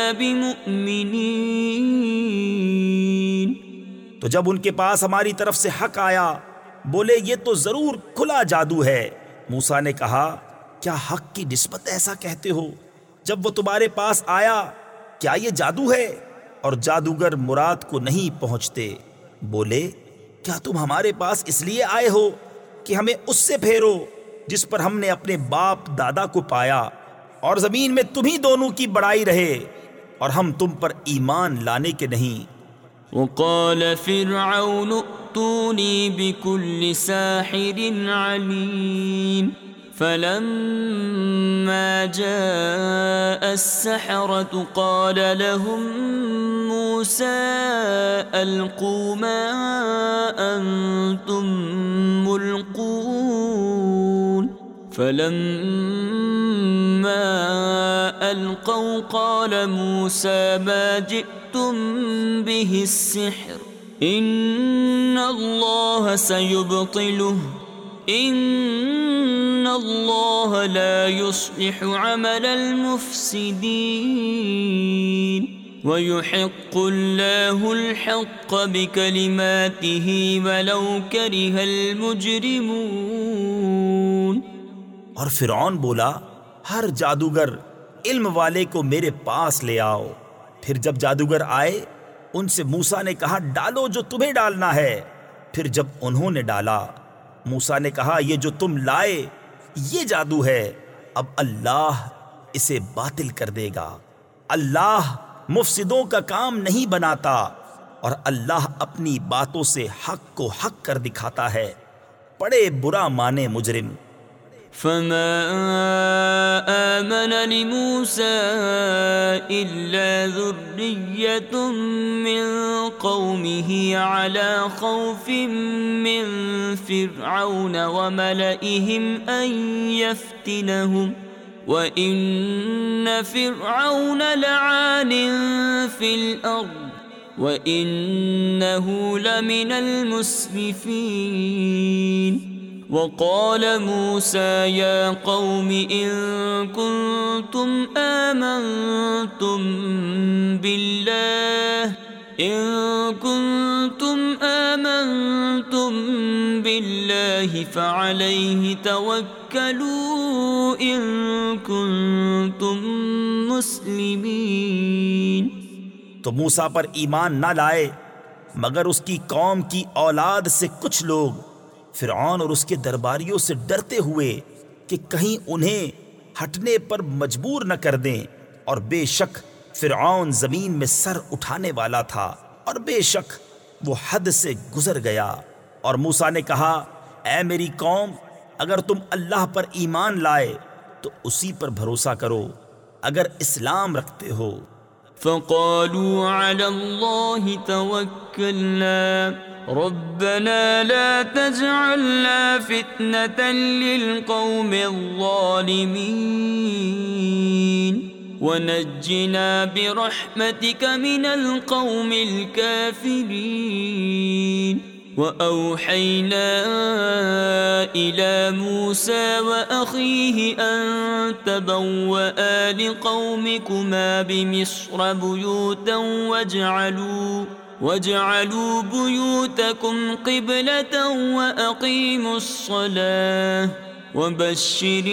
بِمُؤْمِنِينَ۔ تو جب ان کے پاس ہماری طرف سے حق آیا بولے یہ تو ضرور کھلا جادو ہے۔ موسیٰ نے کہا کیا حق کی نسبت ایسا کہتے ہو؟ جب وہ تمہارے پاس آیا کیا یہ جادو ہے؟ اور جادوگر مراد کو نہیں پہنچتے۔ بولے کیا تم ہمارے پاس اس لیے آئے ہو کہ ہمیں اس سے پھیرو جس پر ہم نے اپنے باپ دادا کو پایا، اور زمین میں تمہیں دونوں کی بڑائی رہے اور ہم تم پر ایمان لانے کے نہیں۔ وقال فرعون ائتوني بكل ساحر عليم فلما جاء السحرة قال لهم موسى ألقوا ما أنتم ملقون فلما ألقوا قال موسى ما جئتم به السحر إن الله سيبطله إن الله لا يصلح عمل المفسدين ويحق الله الحق بكلماته ولو كره المجرمون۔ اور فرعون بولا ہر جادوگر علم والے کو میرے پاس لے آؤ۔ پھر جب جادوگر آئے ان سے موسیٰ نے کہا ڈالو جو تمہیں ڈالنا ہے۔ پھر جب انہوں نے ڈالا موسیٰ نے کہا یہ جو تم لائے یہ جادو ہے، اب اللہ اسے باطل کر دے گا۔ اللہ مفسدوں کا کام نہیں بناتا اور اللہ اپنی باتوں سے حق کو حق کر دکھاتا ہے۔ بڑے برا مانے مجرم۔ فما آمن لموسى إلا ذرية من قومه على خوف من فرعون وملئهم أن يفتنهم وإن فرعون لعال في الأرض وإنه لمن المسرفين۔ وقال موسى يا قوم إن كنتم آمنتم بالله فعليه توكلوا إن كنتم مسلمين۔ تو موسیٰ پر ایمان نہ لائے مگر اس کی قوم کی اولاد سے کچھ لوگ فرعون اور اس کے درباریوں سے ڈرتے ہوئے کہ کہیں انہیں ہٹنے پر مجبور نہ کر دیں، اور بے شک فرعون زمین میں سر اٹھانے والا تھا اور بے شک وہ حد سے گزر گیا۔ اور موسیٰ نے کہا اے میری قوم اگر تم اللہ پر ایمان لائے تو اسی پر بھروسہ کرو اگر اسلام رکھتے ہو۔ فقالوا على الله توكلنا ربنا لا تجعلنا فتنة للقوم الظالمين ونجنا برحمتك من القوم الكافرين۔ وأوحينا إلى موسى وأخيه أن تبوأ لقومكما بمصر بيوتا واجعلوا بيوتكم قبلة وأقيموا الصلاة وبشر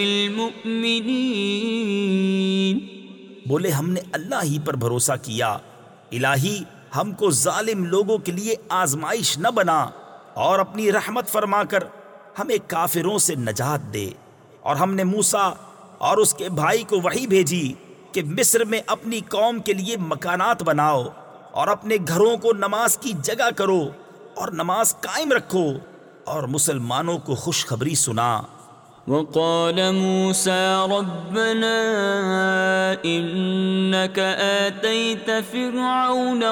المؤمنين۔ بولے ہم نے اللہ ہی پر بھروسہ کیا، الہی ہم کو ظالم لوگوں کے لیے آزمائش نہ بنا اور اپنی رحمت فرما کر ہمیں کافروں سے نجات دے۔ اور ہم نے موسیٰ اور اس کے بھائی کو وحی بھیجی کہ مصر میں اپنی قوم کے لیے مکانات بناؤ اور اپنے گھروں کو نماز کی جگہ کرو اور نماز قائم رکھو اور مسلمانوں کو خوشخبری سنا۔ وقال موسى ربنا إنك آتيت فرعون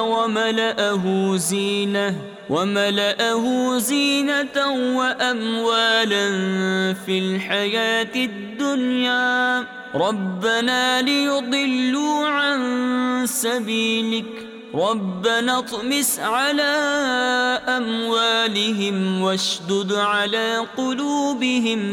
وملأه زينة وأموالا في الحياة الدنيا ربنا ليضلوا عن سبيلك ربنا اطمس على أموالهم واشدد على قلوبهم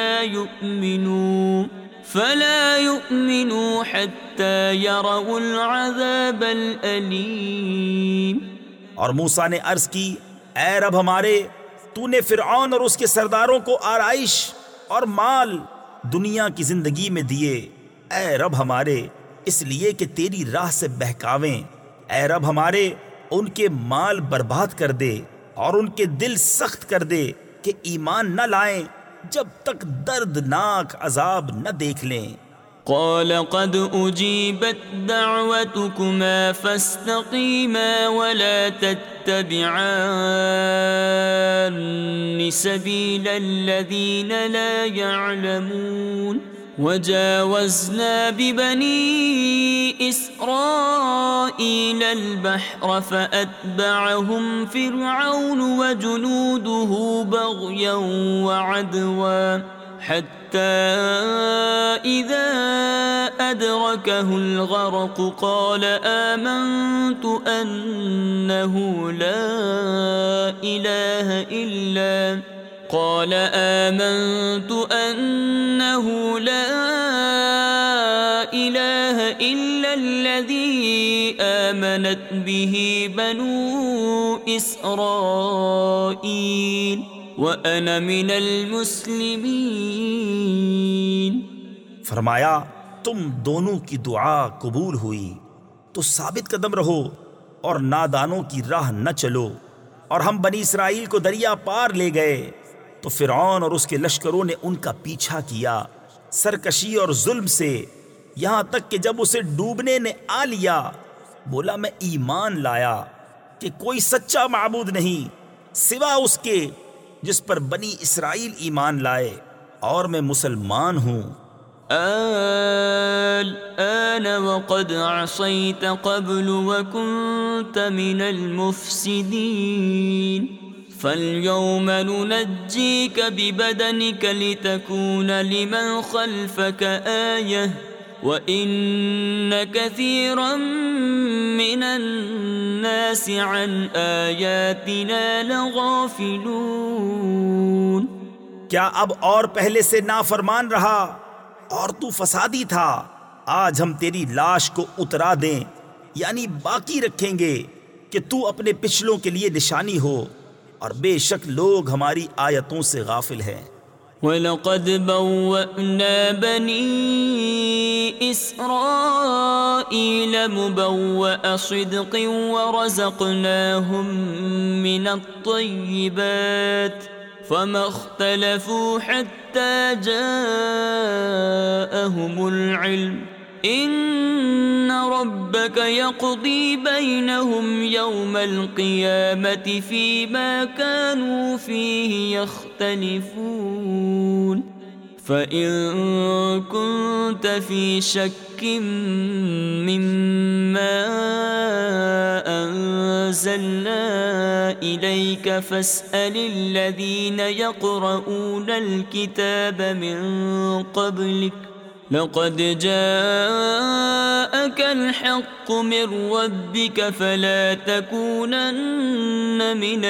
فلا يؤمنوا حتى يروا العذاب الأليم۔ اور موسیٰ نے عرض کی اے رب ہمارے تو نے فرعون اور اس کے سرداروں کو آرائش اور مال دنیا کی زندگی میں دیے، اے رب ہمارے اس لیے کہ تیری راہ سے بہکاویں، اے رب ہمارے ان کے مال برباد کر دے اور ان کے دل سخت کر دے کہ ایمان نہ لائیں جب تک دردناک عذاب نہ دیکھ لیں۔ قال قد أجيبت دعوتكما فاستقيما ولا تتبعان سبيل الذين لا يعلمون۔ وجاوزنا ببني إسرائيل البحر فأتبعهم فرعون وجنوده بغيا وعدوا حتى إذا أدركه الغرق قال آمنت أنه لا إله إلا الذي آمنت به بنو إسرائيل وأنا من المسلمين۔ فرمایا تم دونوں کی دعا قبول ہوئی تو ثابت قدم رہو اور نادانوں کی راہ نہ چلو۔ اور ہم بنی اسرائیل کو دریا پار لے گئے تو فرعون اور اس کے لشکروں نے ان کا پیچھا کیا سرکشی اور ظلم سے، یہاں تک کہ جب اسے ڈوبنے نے آ لیا بولا میں ایمان لایا کہ کوئی سچا معبود نہیں سوا اس کے جس پر بنی اسرائیل ایمان لائے، اور میں مسلمان ہوں۔ الآن وقد عصيت قبل وكنت من المفسدين فاليوم ننجيك ببدنك لتكون لمن خلفك آية وإن كثيرا من الناس عن آياتنا لغافلون۔ کیا اب اور پہلے سے نافرمان رہا اور تو فسادی تھا؟ آج ہم تیری لاش کو اترا دیں یعنی باقی رکھیں گے کہ تو اپنے پچھلوں کے لیے نشانی ہو، اور بے شک لوگ ہماری آیتوں سے غافل ہیں۔ وَلَقَدْ بَوَّأْنَا بَنِي إِسْرَائِيلَ مُبَوَّأَ صِدْقٍ وَرَزَقْنَاهُمْ مِنَ الطَّيِّبَاتِ فَمَا اخْتَلَفُوا حَتَّى جَاءَهُمُ الْعِلْمُ إِنَّ رَبَّكَ يَقْضِي بَيْنَهُمْ يَوْمَ الْقِيَامَةِ فِيمَا كَانُوا فِيهِ يَخْتَلِفُونَ فَإِن كُنتَ فِي شَكٍّ مِّمَّا أَنزَلْنَا إِلَيْكَ فَاسْأَلِ الَّذِينَ يَقْرَؤُونَ الْكِتَابَ مِن قَبْلِكَ لقد جاءك الحق من ربك فلا تكونن من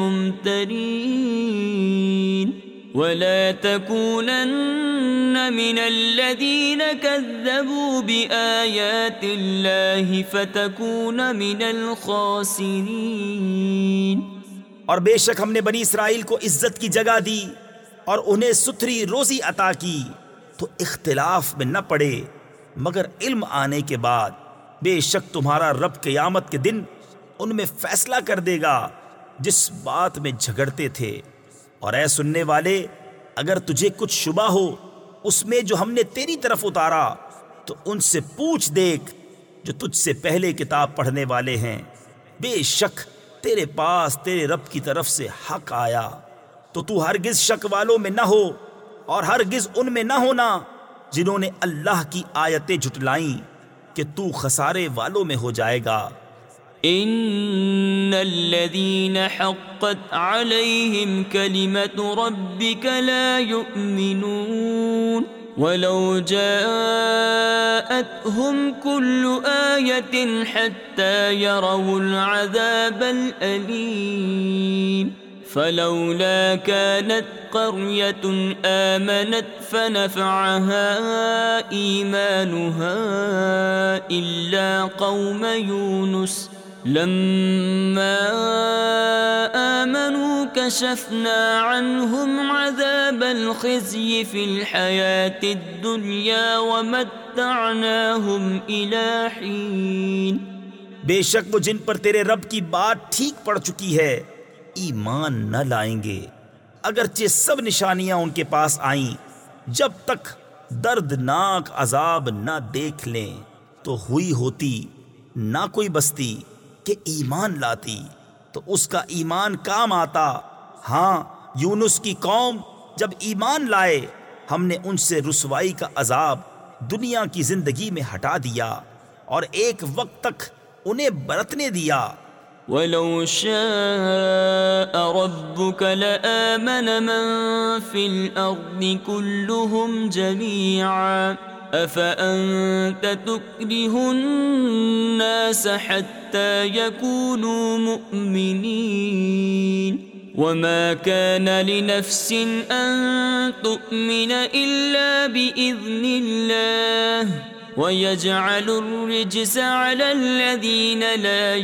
الممترين ولا تكونن من الذين كذبوا بآيات الله فتكون من الخاسرين۔ اور بے شک ہم نے بنی اسرائیل کو عزت کی جگہ دی اور انہیں ستھری روزی عطا کی تو اختلاف میں نہ پڑے مگر علم آنے کے بعد۔ بے شک تمہارا رب قیامت کے دن ان میں فیصلہ کر دے گا جس بات میں جھگڑتے تھے۔ اور اے سننے والے اگر تجھے کچھ شبہ ہو اس میں جو ہم نے تیری طرف اتارا تو ان سے پوچھ دیکھ جو تجھ سے پہلے کتاب پڑھنے والے ہیں، بے شک تیرے پاس تیرے رب کی طرف سے حق آیا، تو تو ہرگز شک والوں میں نہ ہو اور ہرگز ان میں نہ ہونا جنہوں نے اللہ کی آیتیں جھٹلائیں کہ تو خسارے والوں میں ہو جائے گا۔ ان الذين حقت عليهم كلمة ربك لا يؤمنون ولو جاءتهم كل آية حتى يروا العذاب الأليم فلولا كانت قرية آمنت فنفعها إيمانها إلا قوم يونس لما آمنوا كشفنا عنهم عذاب الخزي في الحياة الدنيا ومتعناهم إلى حين۔ بے شک وہ جن پر تیرے رب کی بات ٹھیک پڑ چکی ہے ایمان نہ لائیں گے اگرچہ سب نشانیاں ان کے پاس آئیں، جب تک دردناک عذاب نہ دیکھ لیں تو ہوئی ہوتی نہ کوئی بستی کہ ایمان لاتی تو اس کا ایمان کام آتا۔ ہاں یونس کی قوم جب ایمان لائے ہم نے ان سے رسوائی کا عذاب دنیا کی زندگی میں ہٹا دیا اور ایک وقت تک انہیں برتنے دیا، ولو شاء ربك لآمن من في الأرض كلهم جميعا أفأنت تكره الناس حتى يكونوا مؤمنين وما كان لنفس أن تؤمن إلا بإذن الله وَيَجْعَلُ الرِّجْسَ عَلَى الَّذِينَ لَا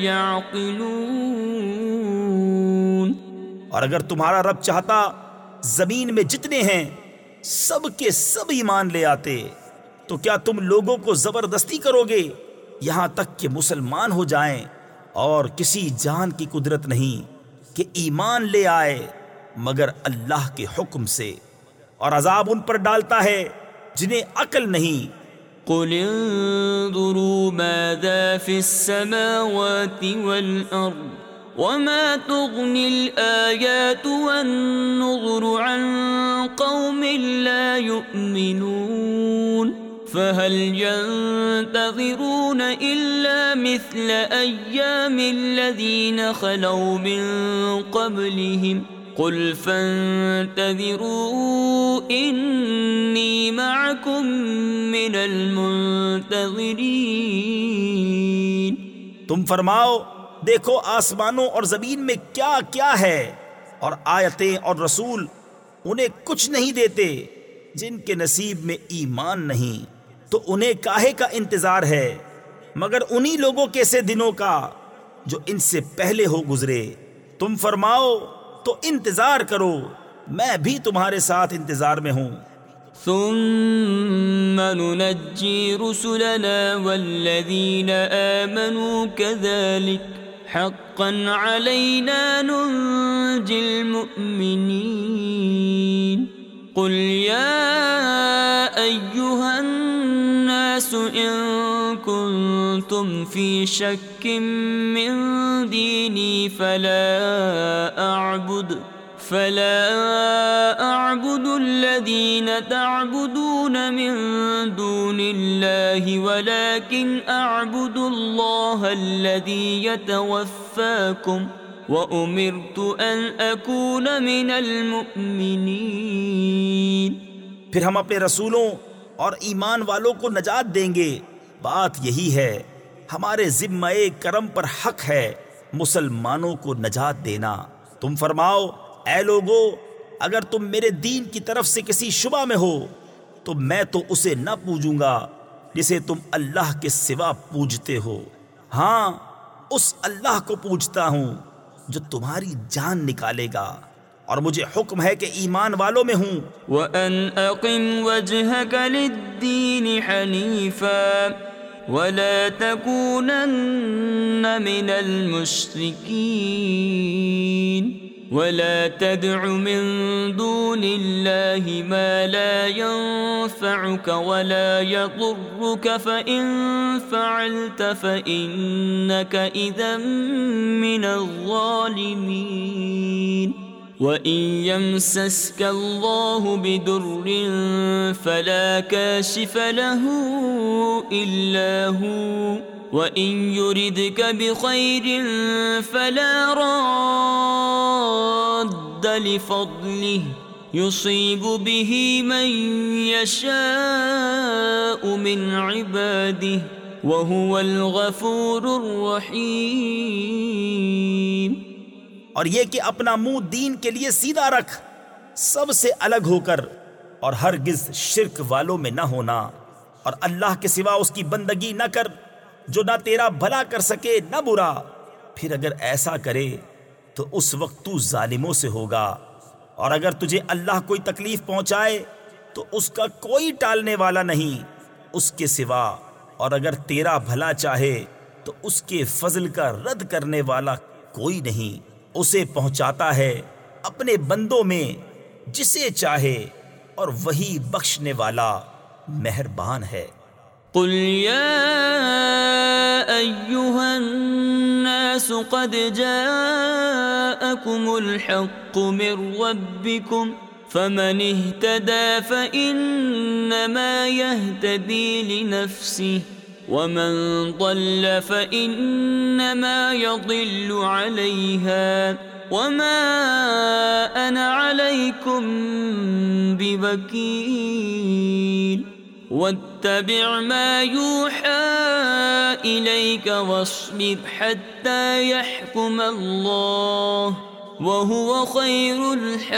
يَعْقِلُونَ۔ اور اگر تمہارا رب چاہتا زمین میں جتنے ہیں سب کے سب ایمان لے آتے، تو کیا تم لوگوں کو زبردستی کرو گے یہاں تک کہ مسلمان ہو جائیں؟ اور کسی جان کی قدرت نہیں کہ ایمان لے آئے مگر اللہ کے حکم سے، اور عذاب ان پر ڈالتا ہے جنہیں عقل نہیں۔ قل انظروا ماذا في السماوات والأرض وما تغني الآيات والنظر عن قوم لا يؤمنون فهل ينتظرون إلا مثل أيام الذين خلوا من قبلهم قل فانتظروا إني معكم من المنتظرین۔ تم فرماؤ دیکھو آسمانوں اور زمین میں کیا کیا ہے، اور آیتیں اور رسول انہیں کچھ نہیں دیتے جن کے نصیب میں ایمان نہیں، تو انہیں کاہے کا انتظار ہے مگر انہی لوگوں کے سے دنوں کا جو ان سے پہلے ہو گزرے۔ تم فرماؤ تو انتظار کرو، میں بھی تمہارے ساتھ انتظار میں ہوں۔ ثم ننجي رسلنا والذين آمنوا كذلك حقا علينا ننجي المؤمنين قل يا أيها الناس إن كنتم في شك من ديني فلا أعبد الذين تعبدون من دون الله ولكن أعبد الله الذي يتوفاكم وأمرت أن أكون من المؤمنين۔ پھر ہم اپنے رسولوں اور ایمان والوں کو نجات دیں گے، بات یہی ہے، ہمارے ذمہ کرم پر حق ہے مسلمانوں کو نجات دینا۔ تم فرماؤ اے لوگو، اگر تم میرے دین کی طرف سے کسی شبہ میں ہو تو میں تو اسے نہ پوجوں گا جسے تم اللہ کے سوا پوجتے ہو، ہاں اس اللہ کو پوجتا ہوں جو تمہاری جان نکالے گا، اور مجھے حکم ہے کہ ایمان والوں میں ہوں۔ وَأَنْ أَقِمْ وَجْهَكَ لِلدِّينِ حَنِيفًا وَلَا تَكُونَنَّ مِنَ الْمُشْرِكِينَ وَلَا تَدْعُ مِن دُونِ اللَّهِ مَا لَا يَنفَعُكَ وَلَا يَضُرُّكَ فَإِن فَعَلْتَ فَإِنَّكَ إِذًا مِّنَ الظَّالِمِينَ وَإِن يَمْسَسْكَ اللَّهُ بِضُرٍّ فَلَا كَاشِفَ لَهُ إِلَّا هُوَ وَإِن يُرِدْكَ بِخَيْرٍ فَلَا رَادَّ لِفَضْلِهِ يُصِيبُ بِهِ مَن يَشَاءُ مِنْ عِبَادِهِ وَهُوَ الْغَفُورُ الرَّحِيمُ۔ اور یہ کہ اپنا منہ دین کے لیے سیدھا رکھ، سب سے الگ ہو کر، اور ہرگز شرک والوں میں نہ ہونا، اور اللہ کے سوا اس کی بندگی نہ کر جو نہ تیرا بھلا کر سکے نہ برا، پھر اگر ایسا کرے تو اس وقت تو ظالموں سے ہوگا، اور اگر تجھے اللہ کوئی تکلیف پہنچائے تو اس کا کوئی ٹالنے والا نہیں اس کے سوا، اور اگر تیرا بھلا چاہے تو اس کے فضل کا رد کرنے والا کوئی نہیں، اسے پہنچاتا ہے اپنے بندوں میں جسے چاہے، اور وہی بخشنے والا مہربان ہے۔ قل يا أيها الناس قد جاءكم الحق من ربكم فمن اهتدى فإنما يهتدي لنفسه ومن ضل فإنما يضل عليها وما أنا عليكم بوكيل واتبع ما يوحى إليك واصبر حتى يحكم الله وهو خير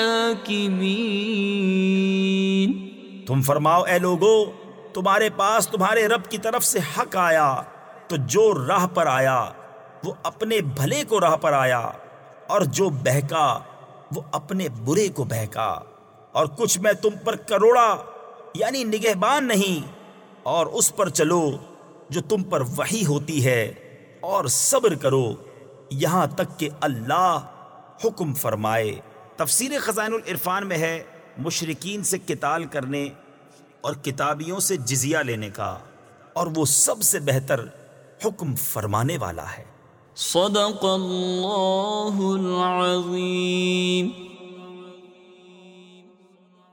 الحاكمين۔ تم فرماؤ اے لوگو، تمہارے پاس تمہارے رب کی طرف سے حق آیا تو جو راہ پر آیا وہ اپنے بھلے کو راہ پر آیا، اور جو بہکا وہ اپنے برے کو بہکا، اور کچھ میں تم پر کروڑا یعنی نگہبان نہیں، اور اس پر چلو جو تم پر وحی ہوتی ہے، اور صبر کرو یہاں تک کہ اللہ حکم فرمائے۔ تفسیر خزائن العرفان میں ہے مشرکین سے قتال کرنے اور کتابیوں سے جزیہ لینے کا، اور وہ سب سے بہتر حکم فرمانے والا ہے۔ صدق اللہ العظیم۔